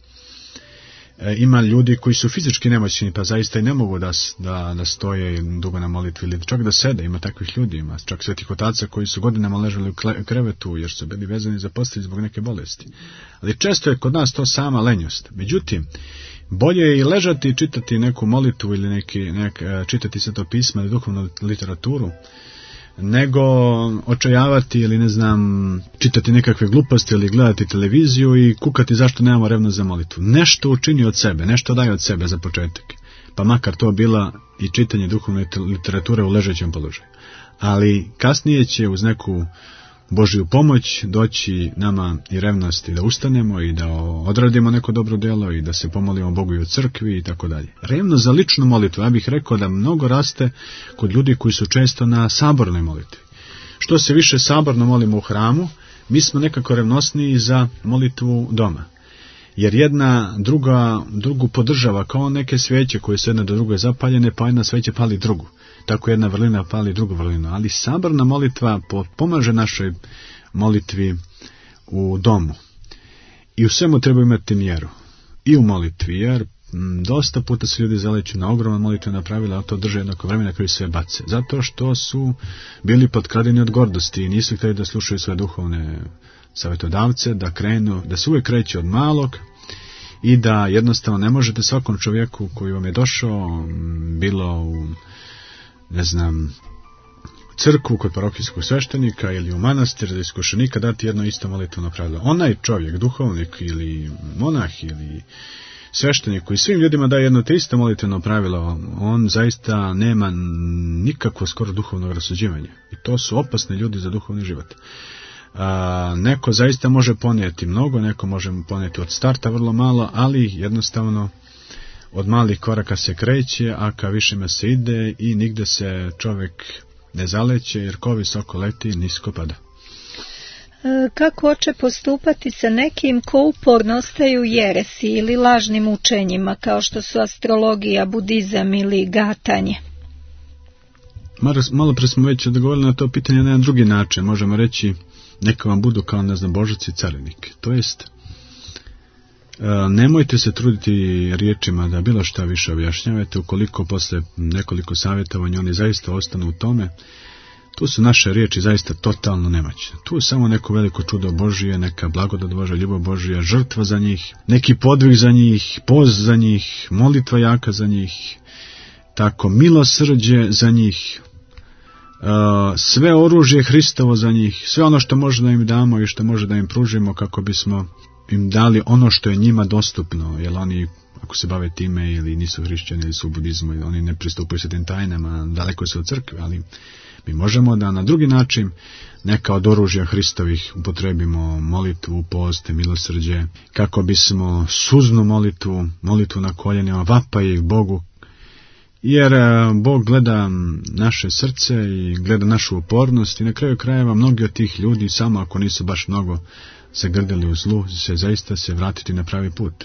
E, ima ljudi koji su fizički nemoćni, pa zaista i ne mogu da, da, da stoje dugo na molitvi ili čak da sede. Ima takvih ljudi, ima čak svetih otaca koji su godinama ležali u krevetu jer su bili vezani za postelju zbog neke bolesti. Ali često je kod nas to sama lenjost. Međutim, bolje je i ležati i čitati neku molitvu ili neki, nek, čitati sveto pismo ili duhovnu literaturu, nego očajavati ili ne znam čitati nekakve gluposti ili gledati televiziju i kukati zašto nemamo revnost za molitvu. Nešto učini od sebe, nešto daj od sebe za početak, pa makar to bila i čitanje duhovne literature u ležećem položaju. Ali kasnije će uz neku Božju pomoć doći nama i revnost i da ustanemo i da odradimo neko dobro djelo i da se pomolimo Bogu i u crkvi i tako dalje. Revnost za ličnu molitvu, ja bih rekao da mnogo raste kod ljudi koji su često na sabornoj molitvi. Što se više saborno molimo u hramu, mi smo nekako revnosniji za molitvu doma. Jer jedna druga, drugu podržava, kao neke sveće koje su jedna do druge zapaljene, pa jedna sveća pali drugu. Tako jedna vrlina pali drugu vrlinu. Ali saborna molitva pomaže našoj molitvi u domu. I u svemu treba imati mjeru. I u molitvi, jer m, dosta puta se ljudi zaleću na ogromno molitvena pravila, a to drže jednako vremena koji sve bace. Zato što su bili potkradeni od gordosti i nisu htjeli da slušaju sve duhovne savjetodavce, da krenu, da se uvijek kreće od malog i da jednostavno ne možete svakom čovjeku koji vam je došao, bilo u, ne znam, crkvu kod parohijskog sveštenika ili u manastir za iskušenika dati jedno isto molitveno pravilo. Onaj čovjek, duhovnik ili monah ili sveštenik koji svim ljudima daje jedno te isto molitveno pravilo, on zaista nema nikakvo skoro duhovnog rasuđivanja. I to su opasni ljudi za duhovni život. A, neko zaista može ponijeti mnogo, neko može ponijeti od starta vrlo malo, ali jednostavno od malih koraka se kreće, a ka višima se ide i nigde se čovjek ne zaleće, jer ko visoko leti, nisko pada. Kako oče postupati sa nekim ko uporno ostaju jeresi ili lažnim učenjima, kao što su astrologija, budizam ili gatanje? Malo pre smo već odgovorili na to pitanje na jedan drugi način. Možemo reći, neka vam budu kao, ne znam, božaci i carinik. To jest, nemojte se truditi riječima da bilo šta više objašnjavate, ukoliko posle nekoliko savjetovanja oni zaista ostanu u tome. Tu su naše riječi zaista totalno nemoćne. Tu je samo neko veliko čudo Božije, neka blagodat Božja, ljubav Božja, žrtva za njih, neki podvig za njih, poz za njih, molitva jaka za njih, tako milosrđe za njih, sve oružje Hristovo za njih, sve ono što može da im damo i što može da im pružimo kako bismo im dali ono što je njima dostupno, jer oni ako se bave time ili nisu hrišćani ili su u budizmu, ili oni ne pristupaju se tim tajnama, daleko su od crkve, ali mi možemo da na drugi način neka od oružja Hristovih upotrebimo molitvu, poste, milosrđe, kako bismo suznu molitvu, molitvu na koljenima, vapaje Bogu, jer Bog gleda naše srce i gleda našu upornost i na kraju krajeva mnogi od tih ljudi, samo ako nisu baš mnogo se grdili u zlu, se zaista se vratiti na pravi put.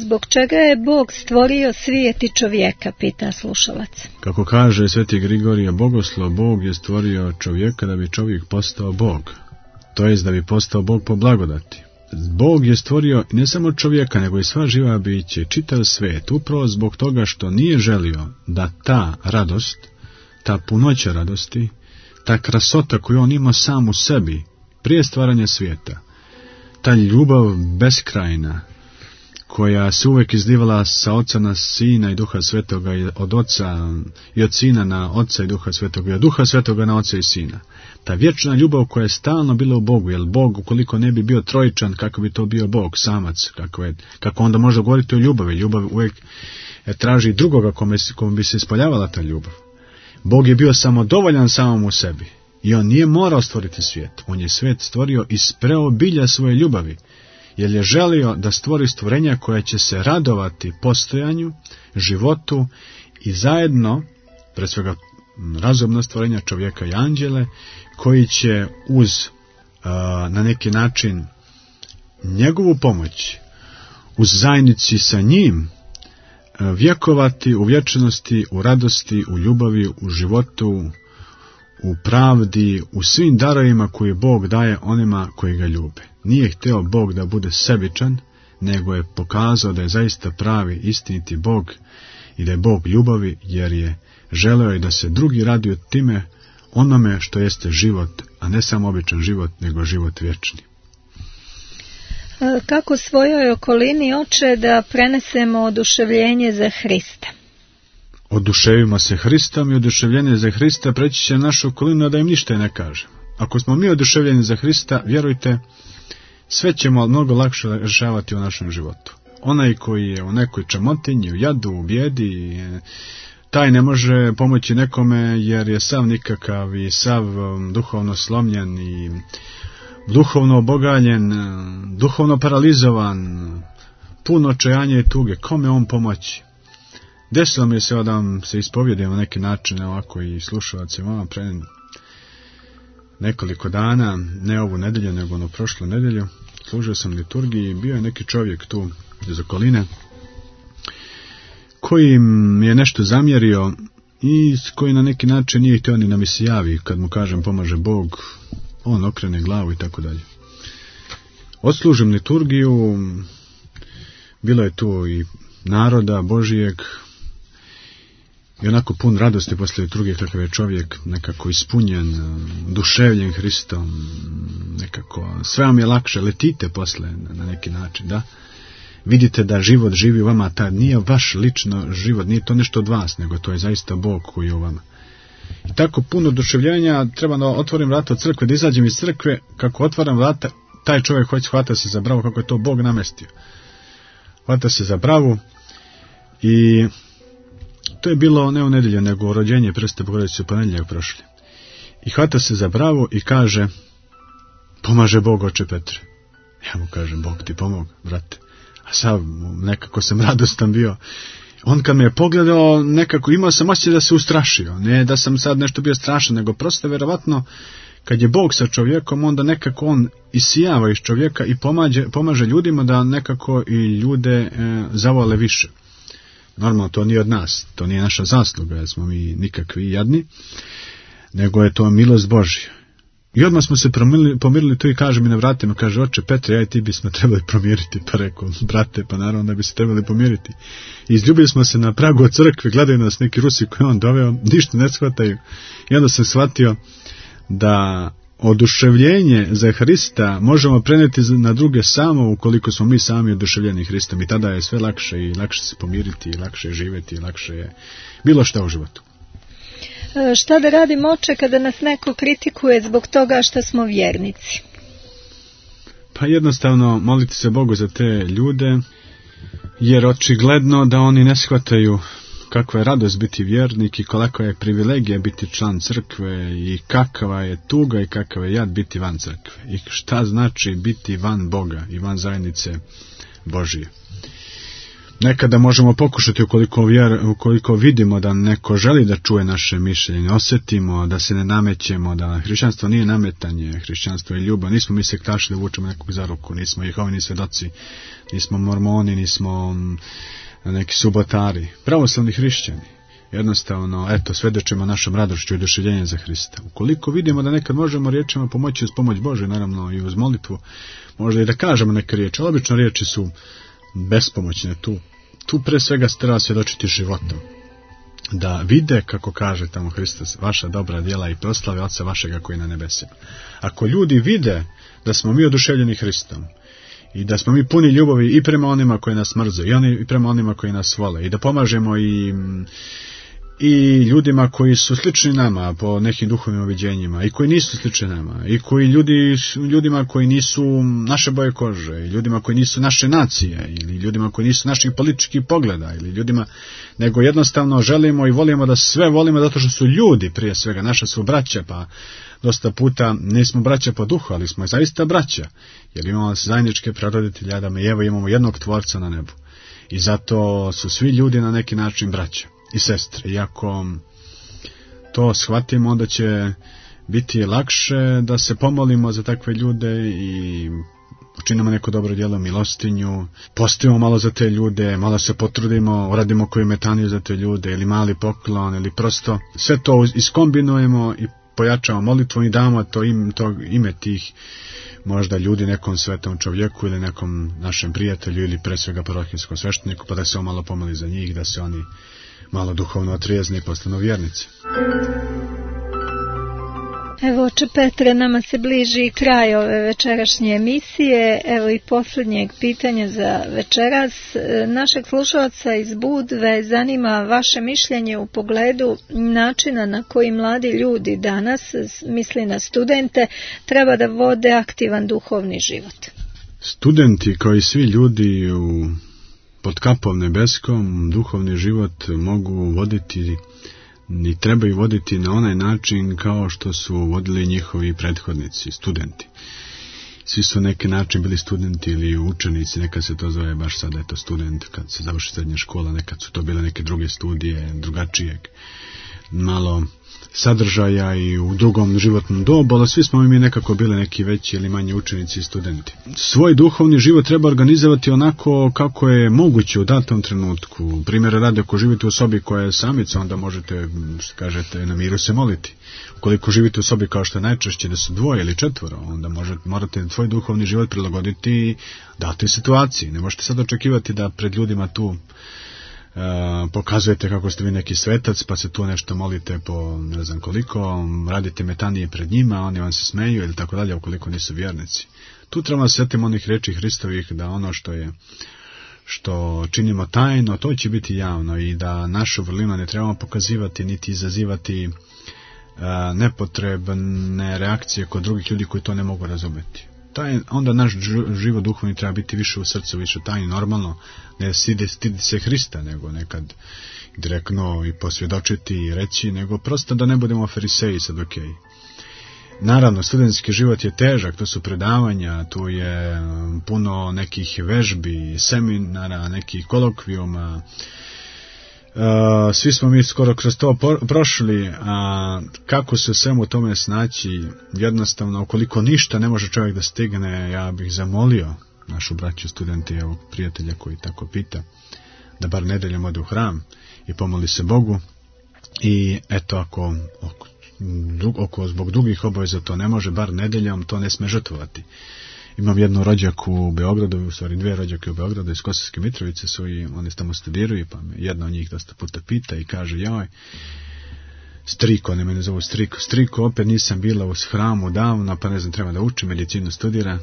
zbog čega je Bog stvorio svijet i čovjeka, pita slušalac. Kako kaže sveti Grigorije Bogoslov, Bog je stvorio čovjeka da bi čovjek postao Bog. To jest da bi postao Bog po blagodati. Bog je stvorio ne samo čovjeka, nego i sva živa biće, čitav svijet, upravo zbog toga što nije želio da ta radost, ta punoća radosti, ta krasota koju on ima sam u sebi, prije stvaranja svijeta, ta ljubav beskrajna, koja se uvijek izlivala sa oca na sina i duha svetoga, i od oca i od sina na oca i duha svetoga, i od duha svetoga na oca i sina. Ta vječna ljubav koja je stalno bila u Bogu, jer Bog, ukoliko ne bi bio trojičan, kako bi to bio Bog, samac, kako, je, kako onda može govoriti o ljubavi. Ljubav uvijek traži drugoga kome, kome bi se ispoljavala ta ljubav. Bog je bio samodovoljan samom u sebi i on nije morao stvoriti svijet. On je svijet stvorio iz preobilja svoje ljubavi, jer je želio da stvori stvorenja koja će se radovati postojanju, životu i zajedno, pred svega razumna stvorenja čovjeka i anđele, koji će uz a, na neki način njegovu pomoć, uz zajednici sa njim, a, vjekovati u vječnosti, u radosti, u ljubavi, u životu, u pravdi, u svim darovima koje Bog daje onima koji ga ljube. Nije htio Bog da bude sebičan, nego je pokazao da je zaista pravi, istiniti Bog i da je Bog ljubavi, jer je želeo i da se drugi raduju time onome što jeste život, a ne samo običan život, nego život vječni. Kako svojoj okolini, oče, da prenesemo oduševljenje za Hrista? Oduševimo se Hristom i oduševljenje za Hrista preći će našu okolinu da im ništa ne kaže. Ako smo mi oduševljeni za Hrista, vjerujte, sve ćemo mnogo lakše rješavati u našem životu. Onaj koji je u nekoj čamotinji, u jadu, u bijedi, taj ne može pomoći nekome jer je sav nikakav i sav duhovno slomljen i duhovno obogaljen, duhovno paralizovan, puno očajanja i tuge. Kome on pomoći? Desilo mi se da vam se ispovjedim na neki način ovako i slušalac je vama pre nekoliko dana, ne ovu nedelju nego ono prošlu nedelju, služio sam liturgiji i bio je neki čovjek tu iz okoline koji mi je nešto zamjerio i koji na neki način nije htio ni da mi se javi kad mu kažem pomaže Bog, on okrene glavu i tako dalje. Odslužim liturgiju, bilo je tu i naroda Božijeg i onako pun radosti poslije liturgije kakav je čovjek, nekako ispunjen, duševljen Hristom, nekako sve vam je lakše, letite posle na, na neki način, da? Vidite da život živi u vama, ta nije vaš lično život, nije to nešto od vas, nego to je zaista Bog koji je u vama. I tako puno oduševljenja, treba da otvorim vrata od crkve, da izađem iz crkve, kako otvaram vrata, taj čovjek hoće hvata se za bravu, kako je to Bog namestio. Hvata se za bravu i to je bilo ne u nedjelju, nego u rođenje Preste Bogorodice u ponedjeljak prošli. I hvata se za bravu i kaže, pomaže Bog, oče Petre. Ja mu kažem, Bog ti pomog, brate. A sad nekako sam radostan bio. On kad me je pogledao, nekako imao sam osjećaj da se ustrašio. Ne da sam sad nešto bio strašan, nego prosto verovatno kad je Bog sa čovjekom, onda nekako on isijava iz čovjeka i pomaže, pomaže ljudima da nekako i ljude e, zavole više. Normalno to nije od nas, to nije naša zasluga, jer smo mi nikakvi jadni, nego je to milost Božja. I odmah smo se pomirili, pomirili tu i kaže mi na vratima, kaže, oče Petre, ja i ti bismo trebali pomiriti. Pa rekao, brate, pa naravno da bi se trebali pomiriti. I izljubili smo se na pragu od crkve, gledaju nas neki Rusi koji on doveo, ništa ne shvataju. I onda sam shvatio da oduševljenje za Hrista možemo preneti na druge samo ukoliko smo mi sami oduševljeni Hristom. I tada je sve lakše i lakše se pomiriti, i lakše živjeti, i lakše je bilo šta u životu. Šta da radimo, oče, kada nas neko kritikuje zbog toga što smo vjernici? Pa jednostavno moliti se Bogu za te ljude, jer očigledno da oni ne shvataju kakva je radost biti vjernik i kolika je privilegija biti član crkve i kakva je tuga i kakav je jad biti van crkve. I šta znači biti van Boga i van zajednice Božije. nekada možemo pokušati ukoliko, vjer, ukoliko vidimo da neko želi da čuje naše mišljenje, osjetimo da se ne namećemo, da hrišćanstvo nije nametanje, hrišćanstvo je ljubav, nismo mi sektaši da vučemo nekog za ruku, nismo Jehovini svedoci, nismo mormoni, nismo neki subotari, pravoslavni hrišćani. Jednostavno, eto, svedočimo našom radošću i oduševljenjem za Hrista. Ukoliko vidimo da nekad možemo riječima pomoći uz pomoć Bože, naravno i uz molitvu, možda i da kažemo neke riječi, ali obično riječi su bespomoćne tu. Tu pre svega se treba svjedočiti životom. Da vide, kako kaže tamo Hristos, vaša dobra djela i proslave Oca vašega koji je na nebesima. Ako ljudi vide da smo mi oduševljeni Hristom, i da smo mi puni ljubavi i prema onima koji nas mrze, i, oni, i prema onima koji nas vole, i da pomažemo i, i ljudima koji su slični nama po nekim duhovnim uviđenjima, i koji nisu slični nama, i koji ljudi, ljudima koji nisu naše boje kože, i ljudima koji nisu naše nacije, ili ljudima koji nisu naših političkih pogleda, ili ljudima, nego jednostavno želimo i volimo da sve volimo zato što su ljudi prije svega, naša su braća, pa dosta puta nismo braća po duhu, ali smo zaista braća, jer imamo zajedničke praroditelje Adama i Eve, imamo jednog tvorca na nebu. I zato su svi ljudi na neki način braća i sestre. I ako to shvatimo, onda će biti lakše da se pomolimo za takve ljude i učinimo neko dobro djelo, milostinju, postimo malo za te ljude, malo se potrudimo, uradimo koju metaniju za te ljude, ili mali poklon, ili prosto sve to iskombinujemo i pojačamo molitvom i damo to, im, to ime tih možda ljudi nekom svetom čovjeku ili nekom našem prijatelju ili pre svega parohijskom svešteniku, pa da se on malo pomoli za njih, da se oni malo duhovno otrijezni i postanu vjernici. Evo, oče Petre, nama se bliži kraj ove večerašnje emisije. Evo i posljednjeg pitanja za večeras. Našeg slušalca iz Budve zanima vaše mišljenje u pogledu načina na koji mladi ljudi danas, misli na studente, treba da vode aktivan duhovni život. Studenti, kao i svi ljudi u, pod kapom nebeskom, duhovni život mogu voditi ni trebaju voditi na onaj način kao što su vodili njihovi prethodnici, studenti. Svi su neki način bili studenti ili učenici, nekad se to zove baš sada je to student, kad se završi srednja škola, nekad su to bile neke druge studije, drugačijeg, malo sadržaja i u drugom životnom dobu, ali svi smo mi nekako bili neki veći ili manji učenici i studenti. Svoj duhovni život treba organizovati onako kako je moguće u datom trenutku. Primjera radi, ako živite u sobi koja je samica, onda možete, kažete, na miru se moliti. Ukoliko živite u sobi kao što je najčešće da su dvoje ili četvoro, onda možete, morate svoj duhovni život prilagoditi datoj situaciji. Ne možete sad očekivati da pred ljudima tu Uh, pokazujete kako ste vi neki svetac, pa se tu nešto molite po ne znam koliko, radite metanije pred njima, oni vam se smeju ili tako dalje, ukoliko nisu vjernici. Tu trebamo sjetiti onih riječi Hristovih da ono što je što činimo tajno, to će biti javno i da našu vrlinu ne trebamo pokazivati niti izazivati uh, nepotrebne reakcije kod drugih ljudi koji to ne mogu razumjeti. Taj, onda naš život duhovni treba biti više u srcu, više tajni, normalno, ne stidi, stidi se Hrista, nego nekad direktno i posvjedočiti i reći, nego prosto da ne budemo fariseji sad, ok. Naravno, studentski život je težak, to su predavanja, tu je puno nekih vežbi, seminara, nekih kolokvijuma. Uh, svi smo mi skoro kroz to prošli, a kako se svemu tome snaći, jednostavno, ukoliko ništa ne može čovjek da stigne, ja bih zamolio našu braću studente i ovog prijatelja koji tako pita, da bar nedeljom ode u hram i pomoli se Bogu i eto, ako, ako, ako zbog drugih obaveza to ne može, bar nedeljom to ne sme žrtvovati. Imam jednu rođaku u Beogradu, u stvari dvije rođake u Beogradu, iz Kosovske Mitrovice su i oni tamo studiraju, pa me jedna od njih dosta puta pita i kaže, joj, striko, ne mene zovu striko, striko, opet nisam bila u hramu davno, pa ne znam, treba da učim, medicinu studira.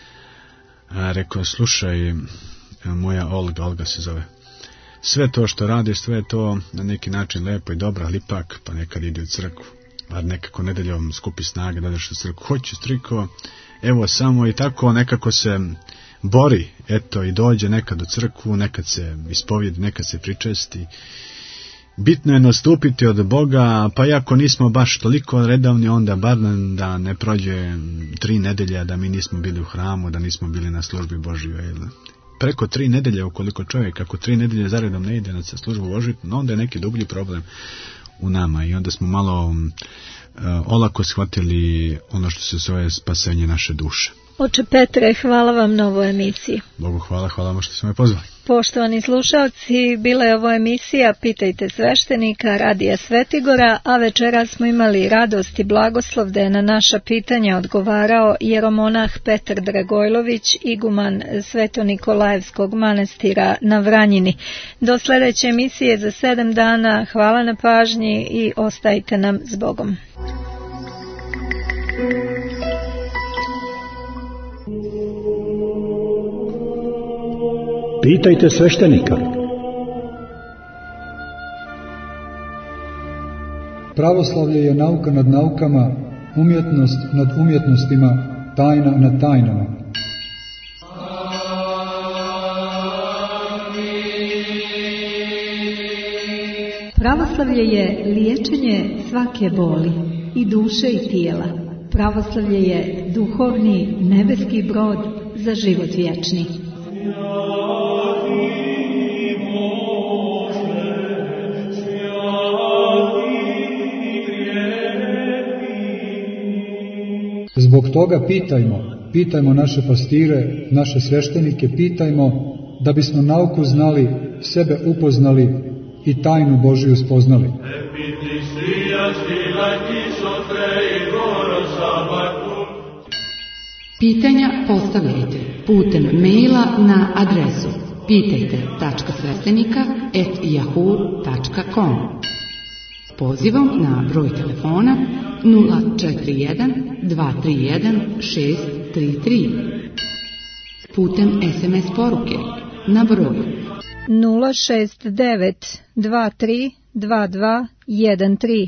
A rekao, slušaj, moja Olga, Olga se zove, sve to što radiš, sve to na neki način lepo i dobro, ali ipak, pa nekad ide u crkvu, a nekako nedeljom skupi snage da daš u crkvu, hoću striko, evo samo i tako nekako se bori, eto i dođe nekad u crkvu, nekad se ispovjedi, nekad se pričesti. Bitno je nastupiti od Boga, pa iako nismo baš toliko redovni, onda bar da ne prođe tri nedelje da mi nismo bili u hramu, da nismo bili na službi Božjoj. preko tri nedelje, ukoliko čovjek, ako tri nedelje zaredom ne ide na službu Božju, no onda je neki dublji problem u nama i onda smo malo uh, olako shvatili ono što se zove spasenje naše duše. Oče Petre, hvala vam na ovoj emisiji. Bogu hvala, hvala vam što ste me pozvali. Poštovani slušalci, bila je ovo emisija Pitajte sveštenika Radija Svetigora, a večeras smo imali radost i blagoslov da je na naša pitanja odgovarao jeromonah Petar Dragojlović, iguman Sveto-Nikolajevskog manastira na Vranjini. Do sljedeće emisije za sedam dana, hvala na pažnji i ostajte nam s Bogom. Pitajte sveštenika. Pravoslavlje je nauka nad naukama, umjetnost nad umjetnostima, tajna nad tajnama. Pravoslavlje je liječenje svake boli, i duše i tijela. Pravoslavlje je duhovni nebeski brod za život vječni. Zbog toga pitajmo, pitajmo naše pastire, naše sveštenike, pitajmo da bismo nauku znali, sebe upoznali i tajnu Božiju spoznali. Pitanja postavljajte putem maila na adresu pitajte tačka sveštenika at yahoo tačka com. Pozivom na broj telefona nula četiri jedan dva tri jedan šest tri tri. Putem es em es poruke na broj nula šest devet dva tri dva dva jedan tri.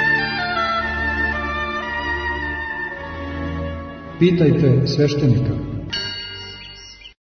Pitajte sveštenika.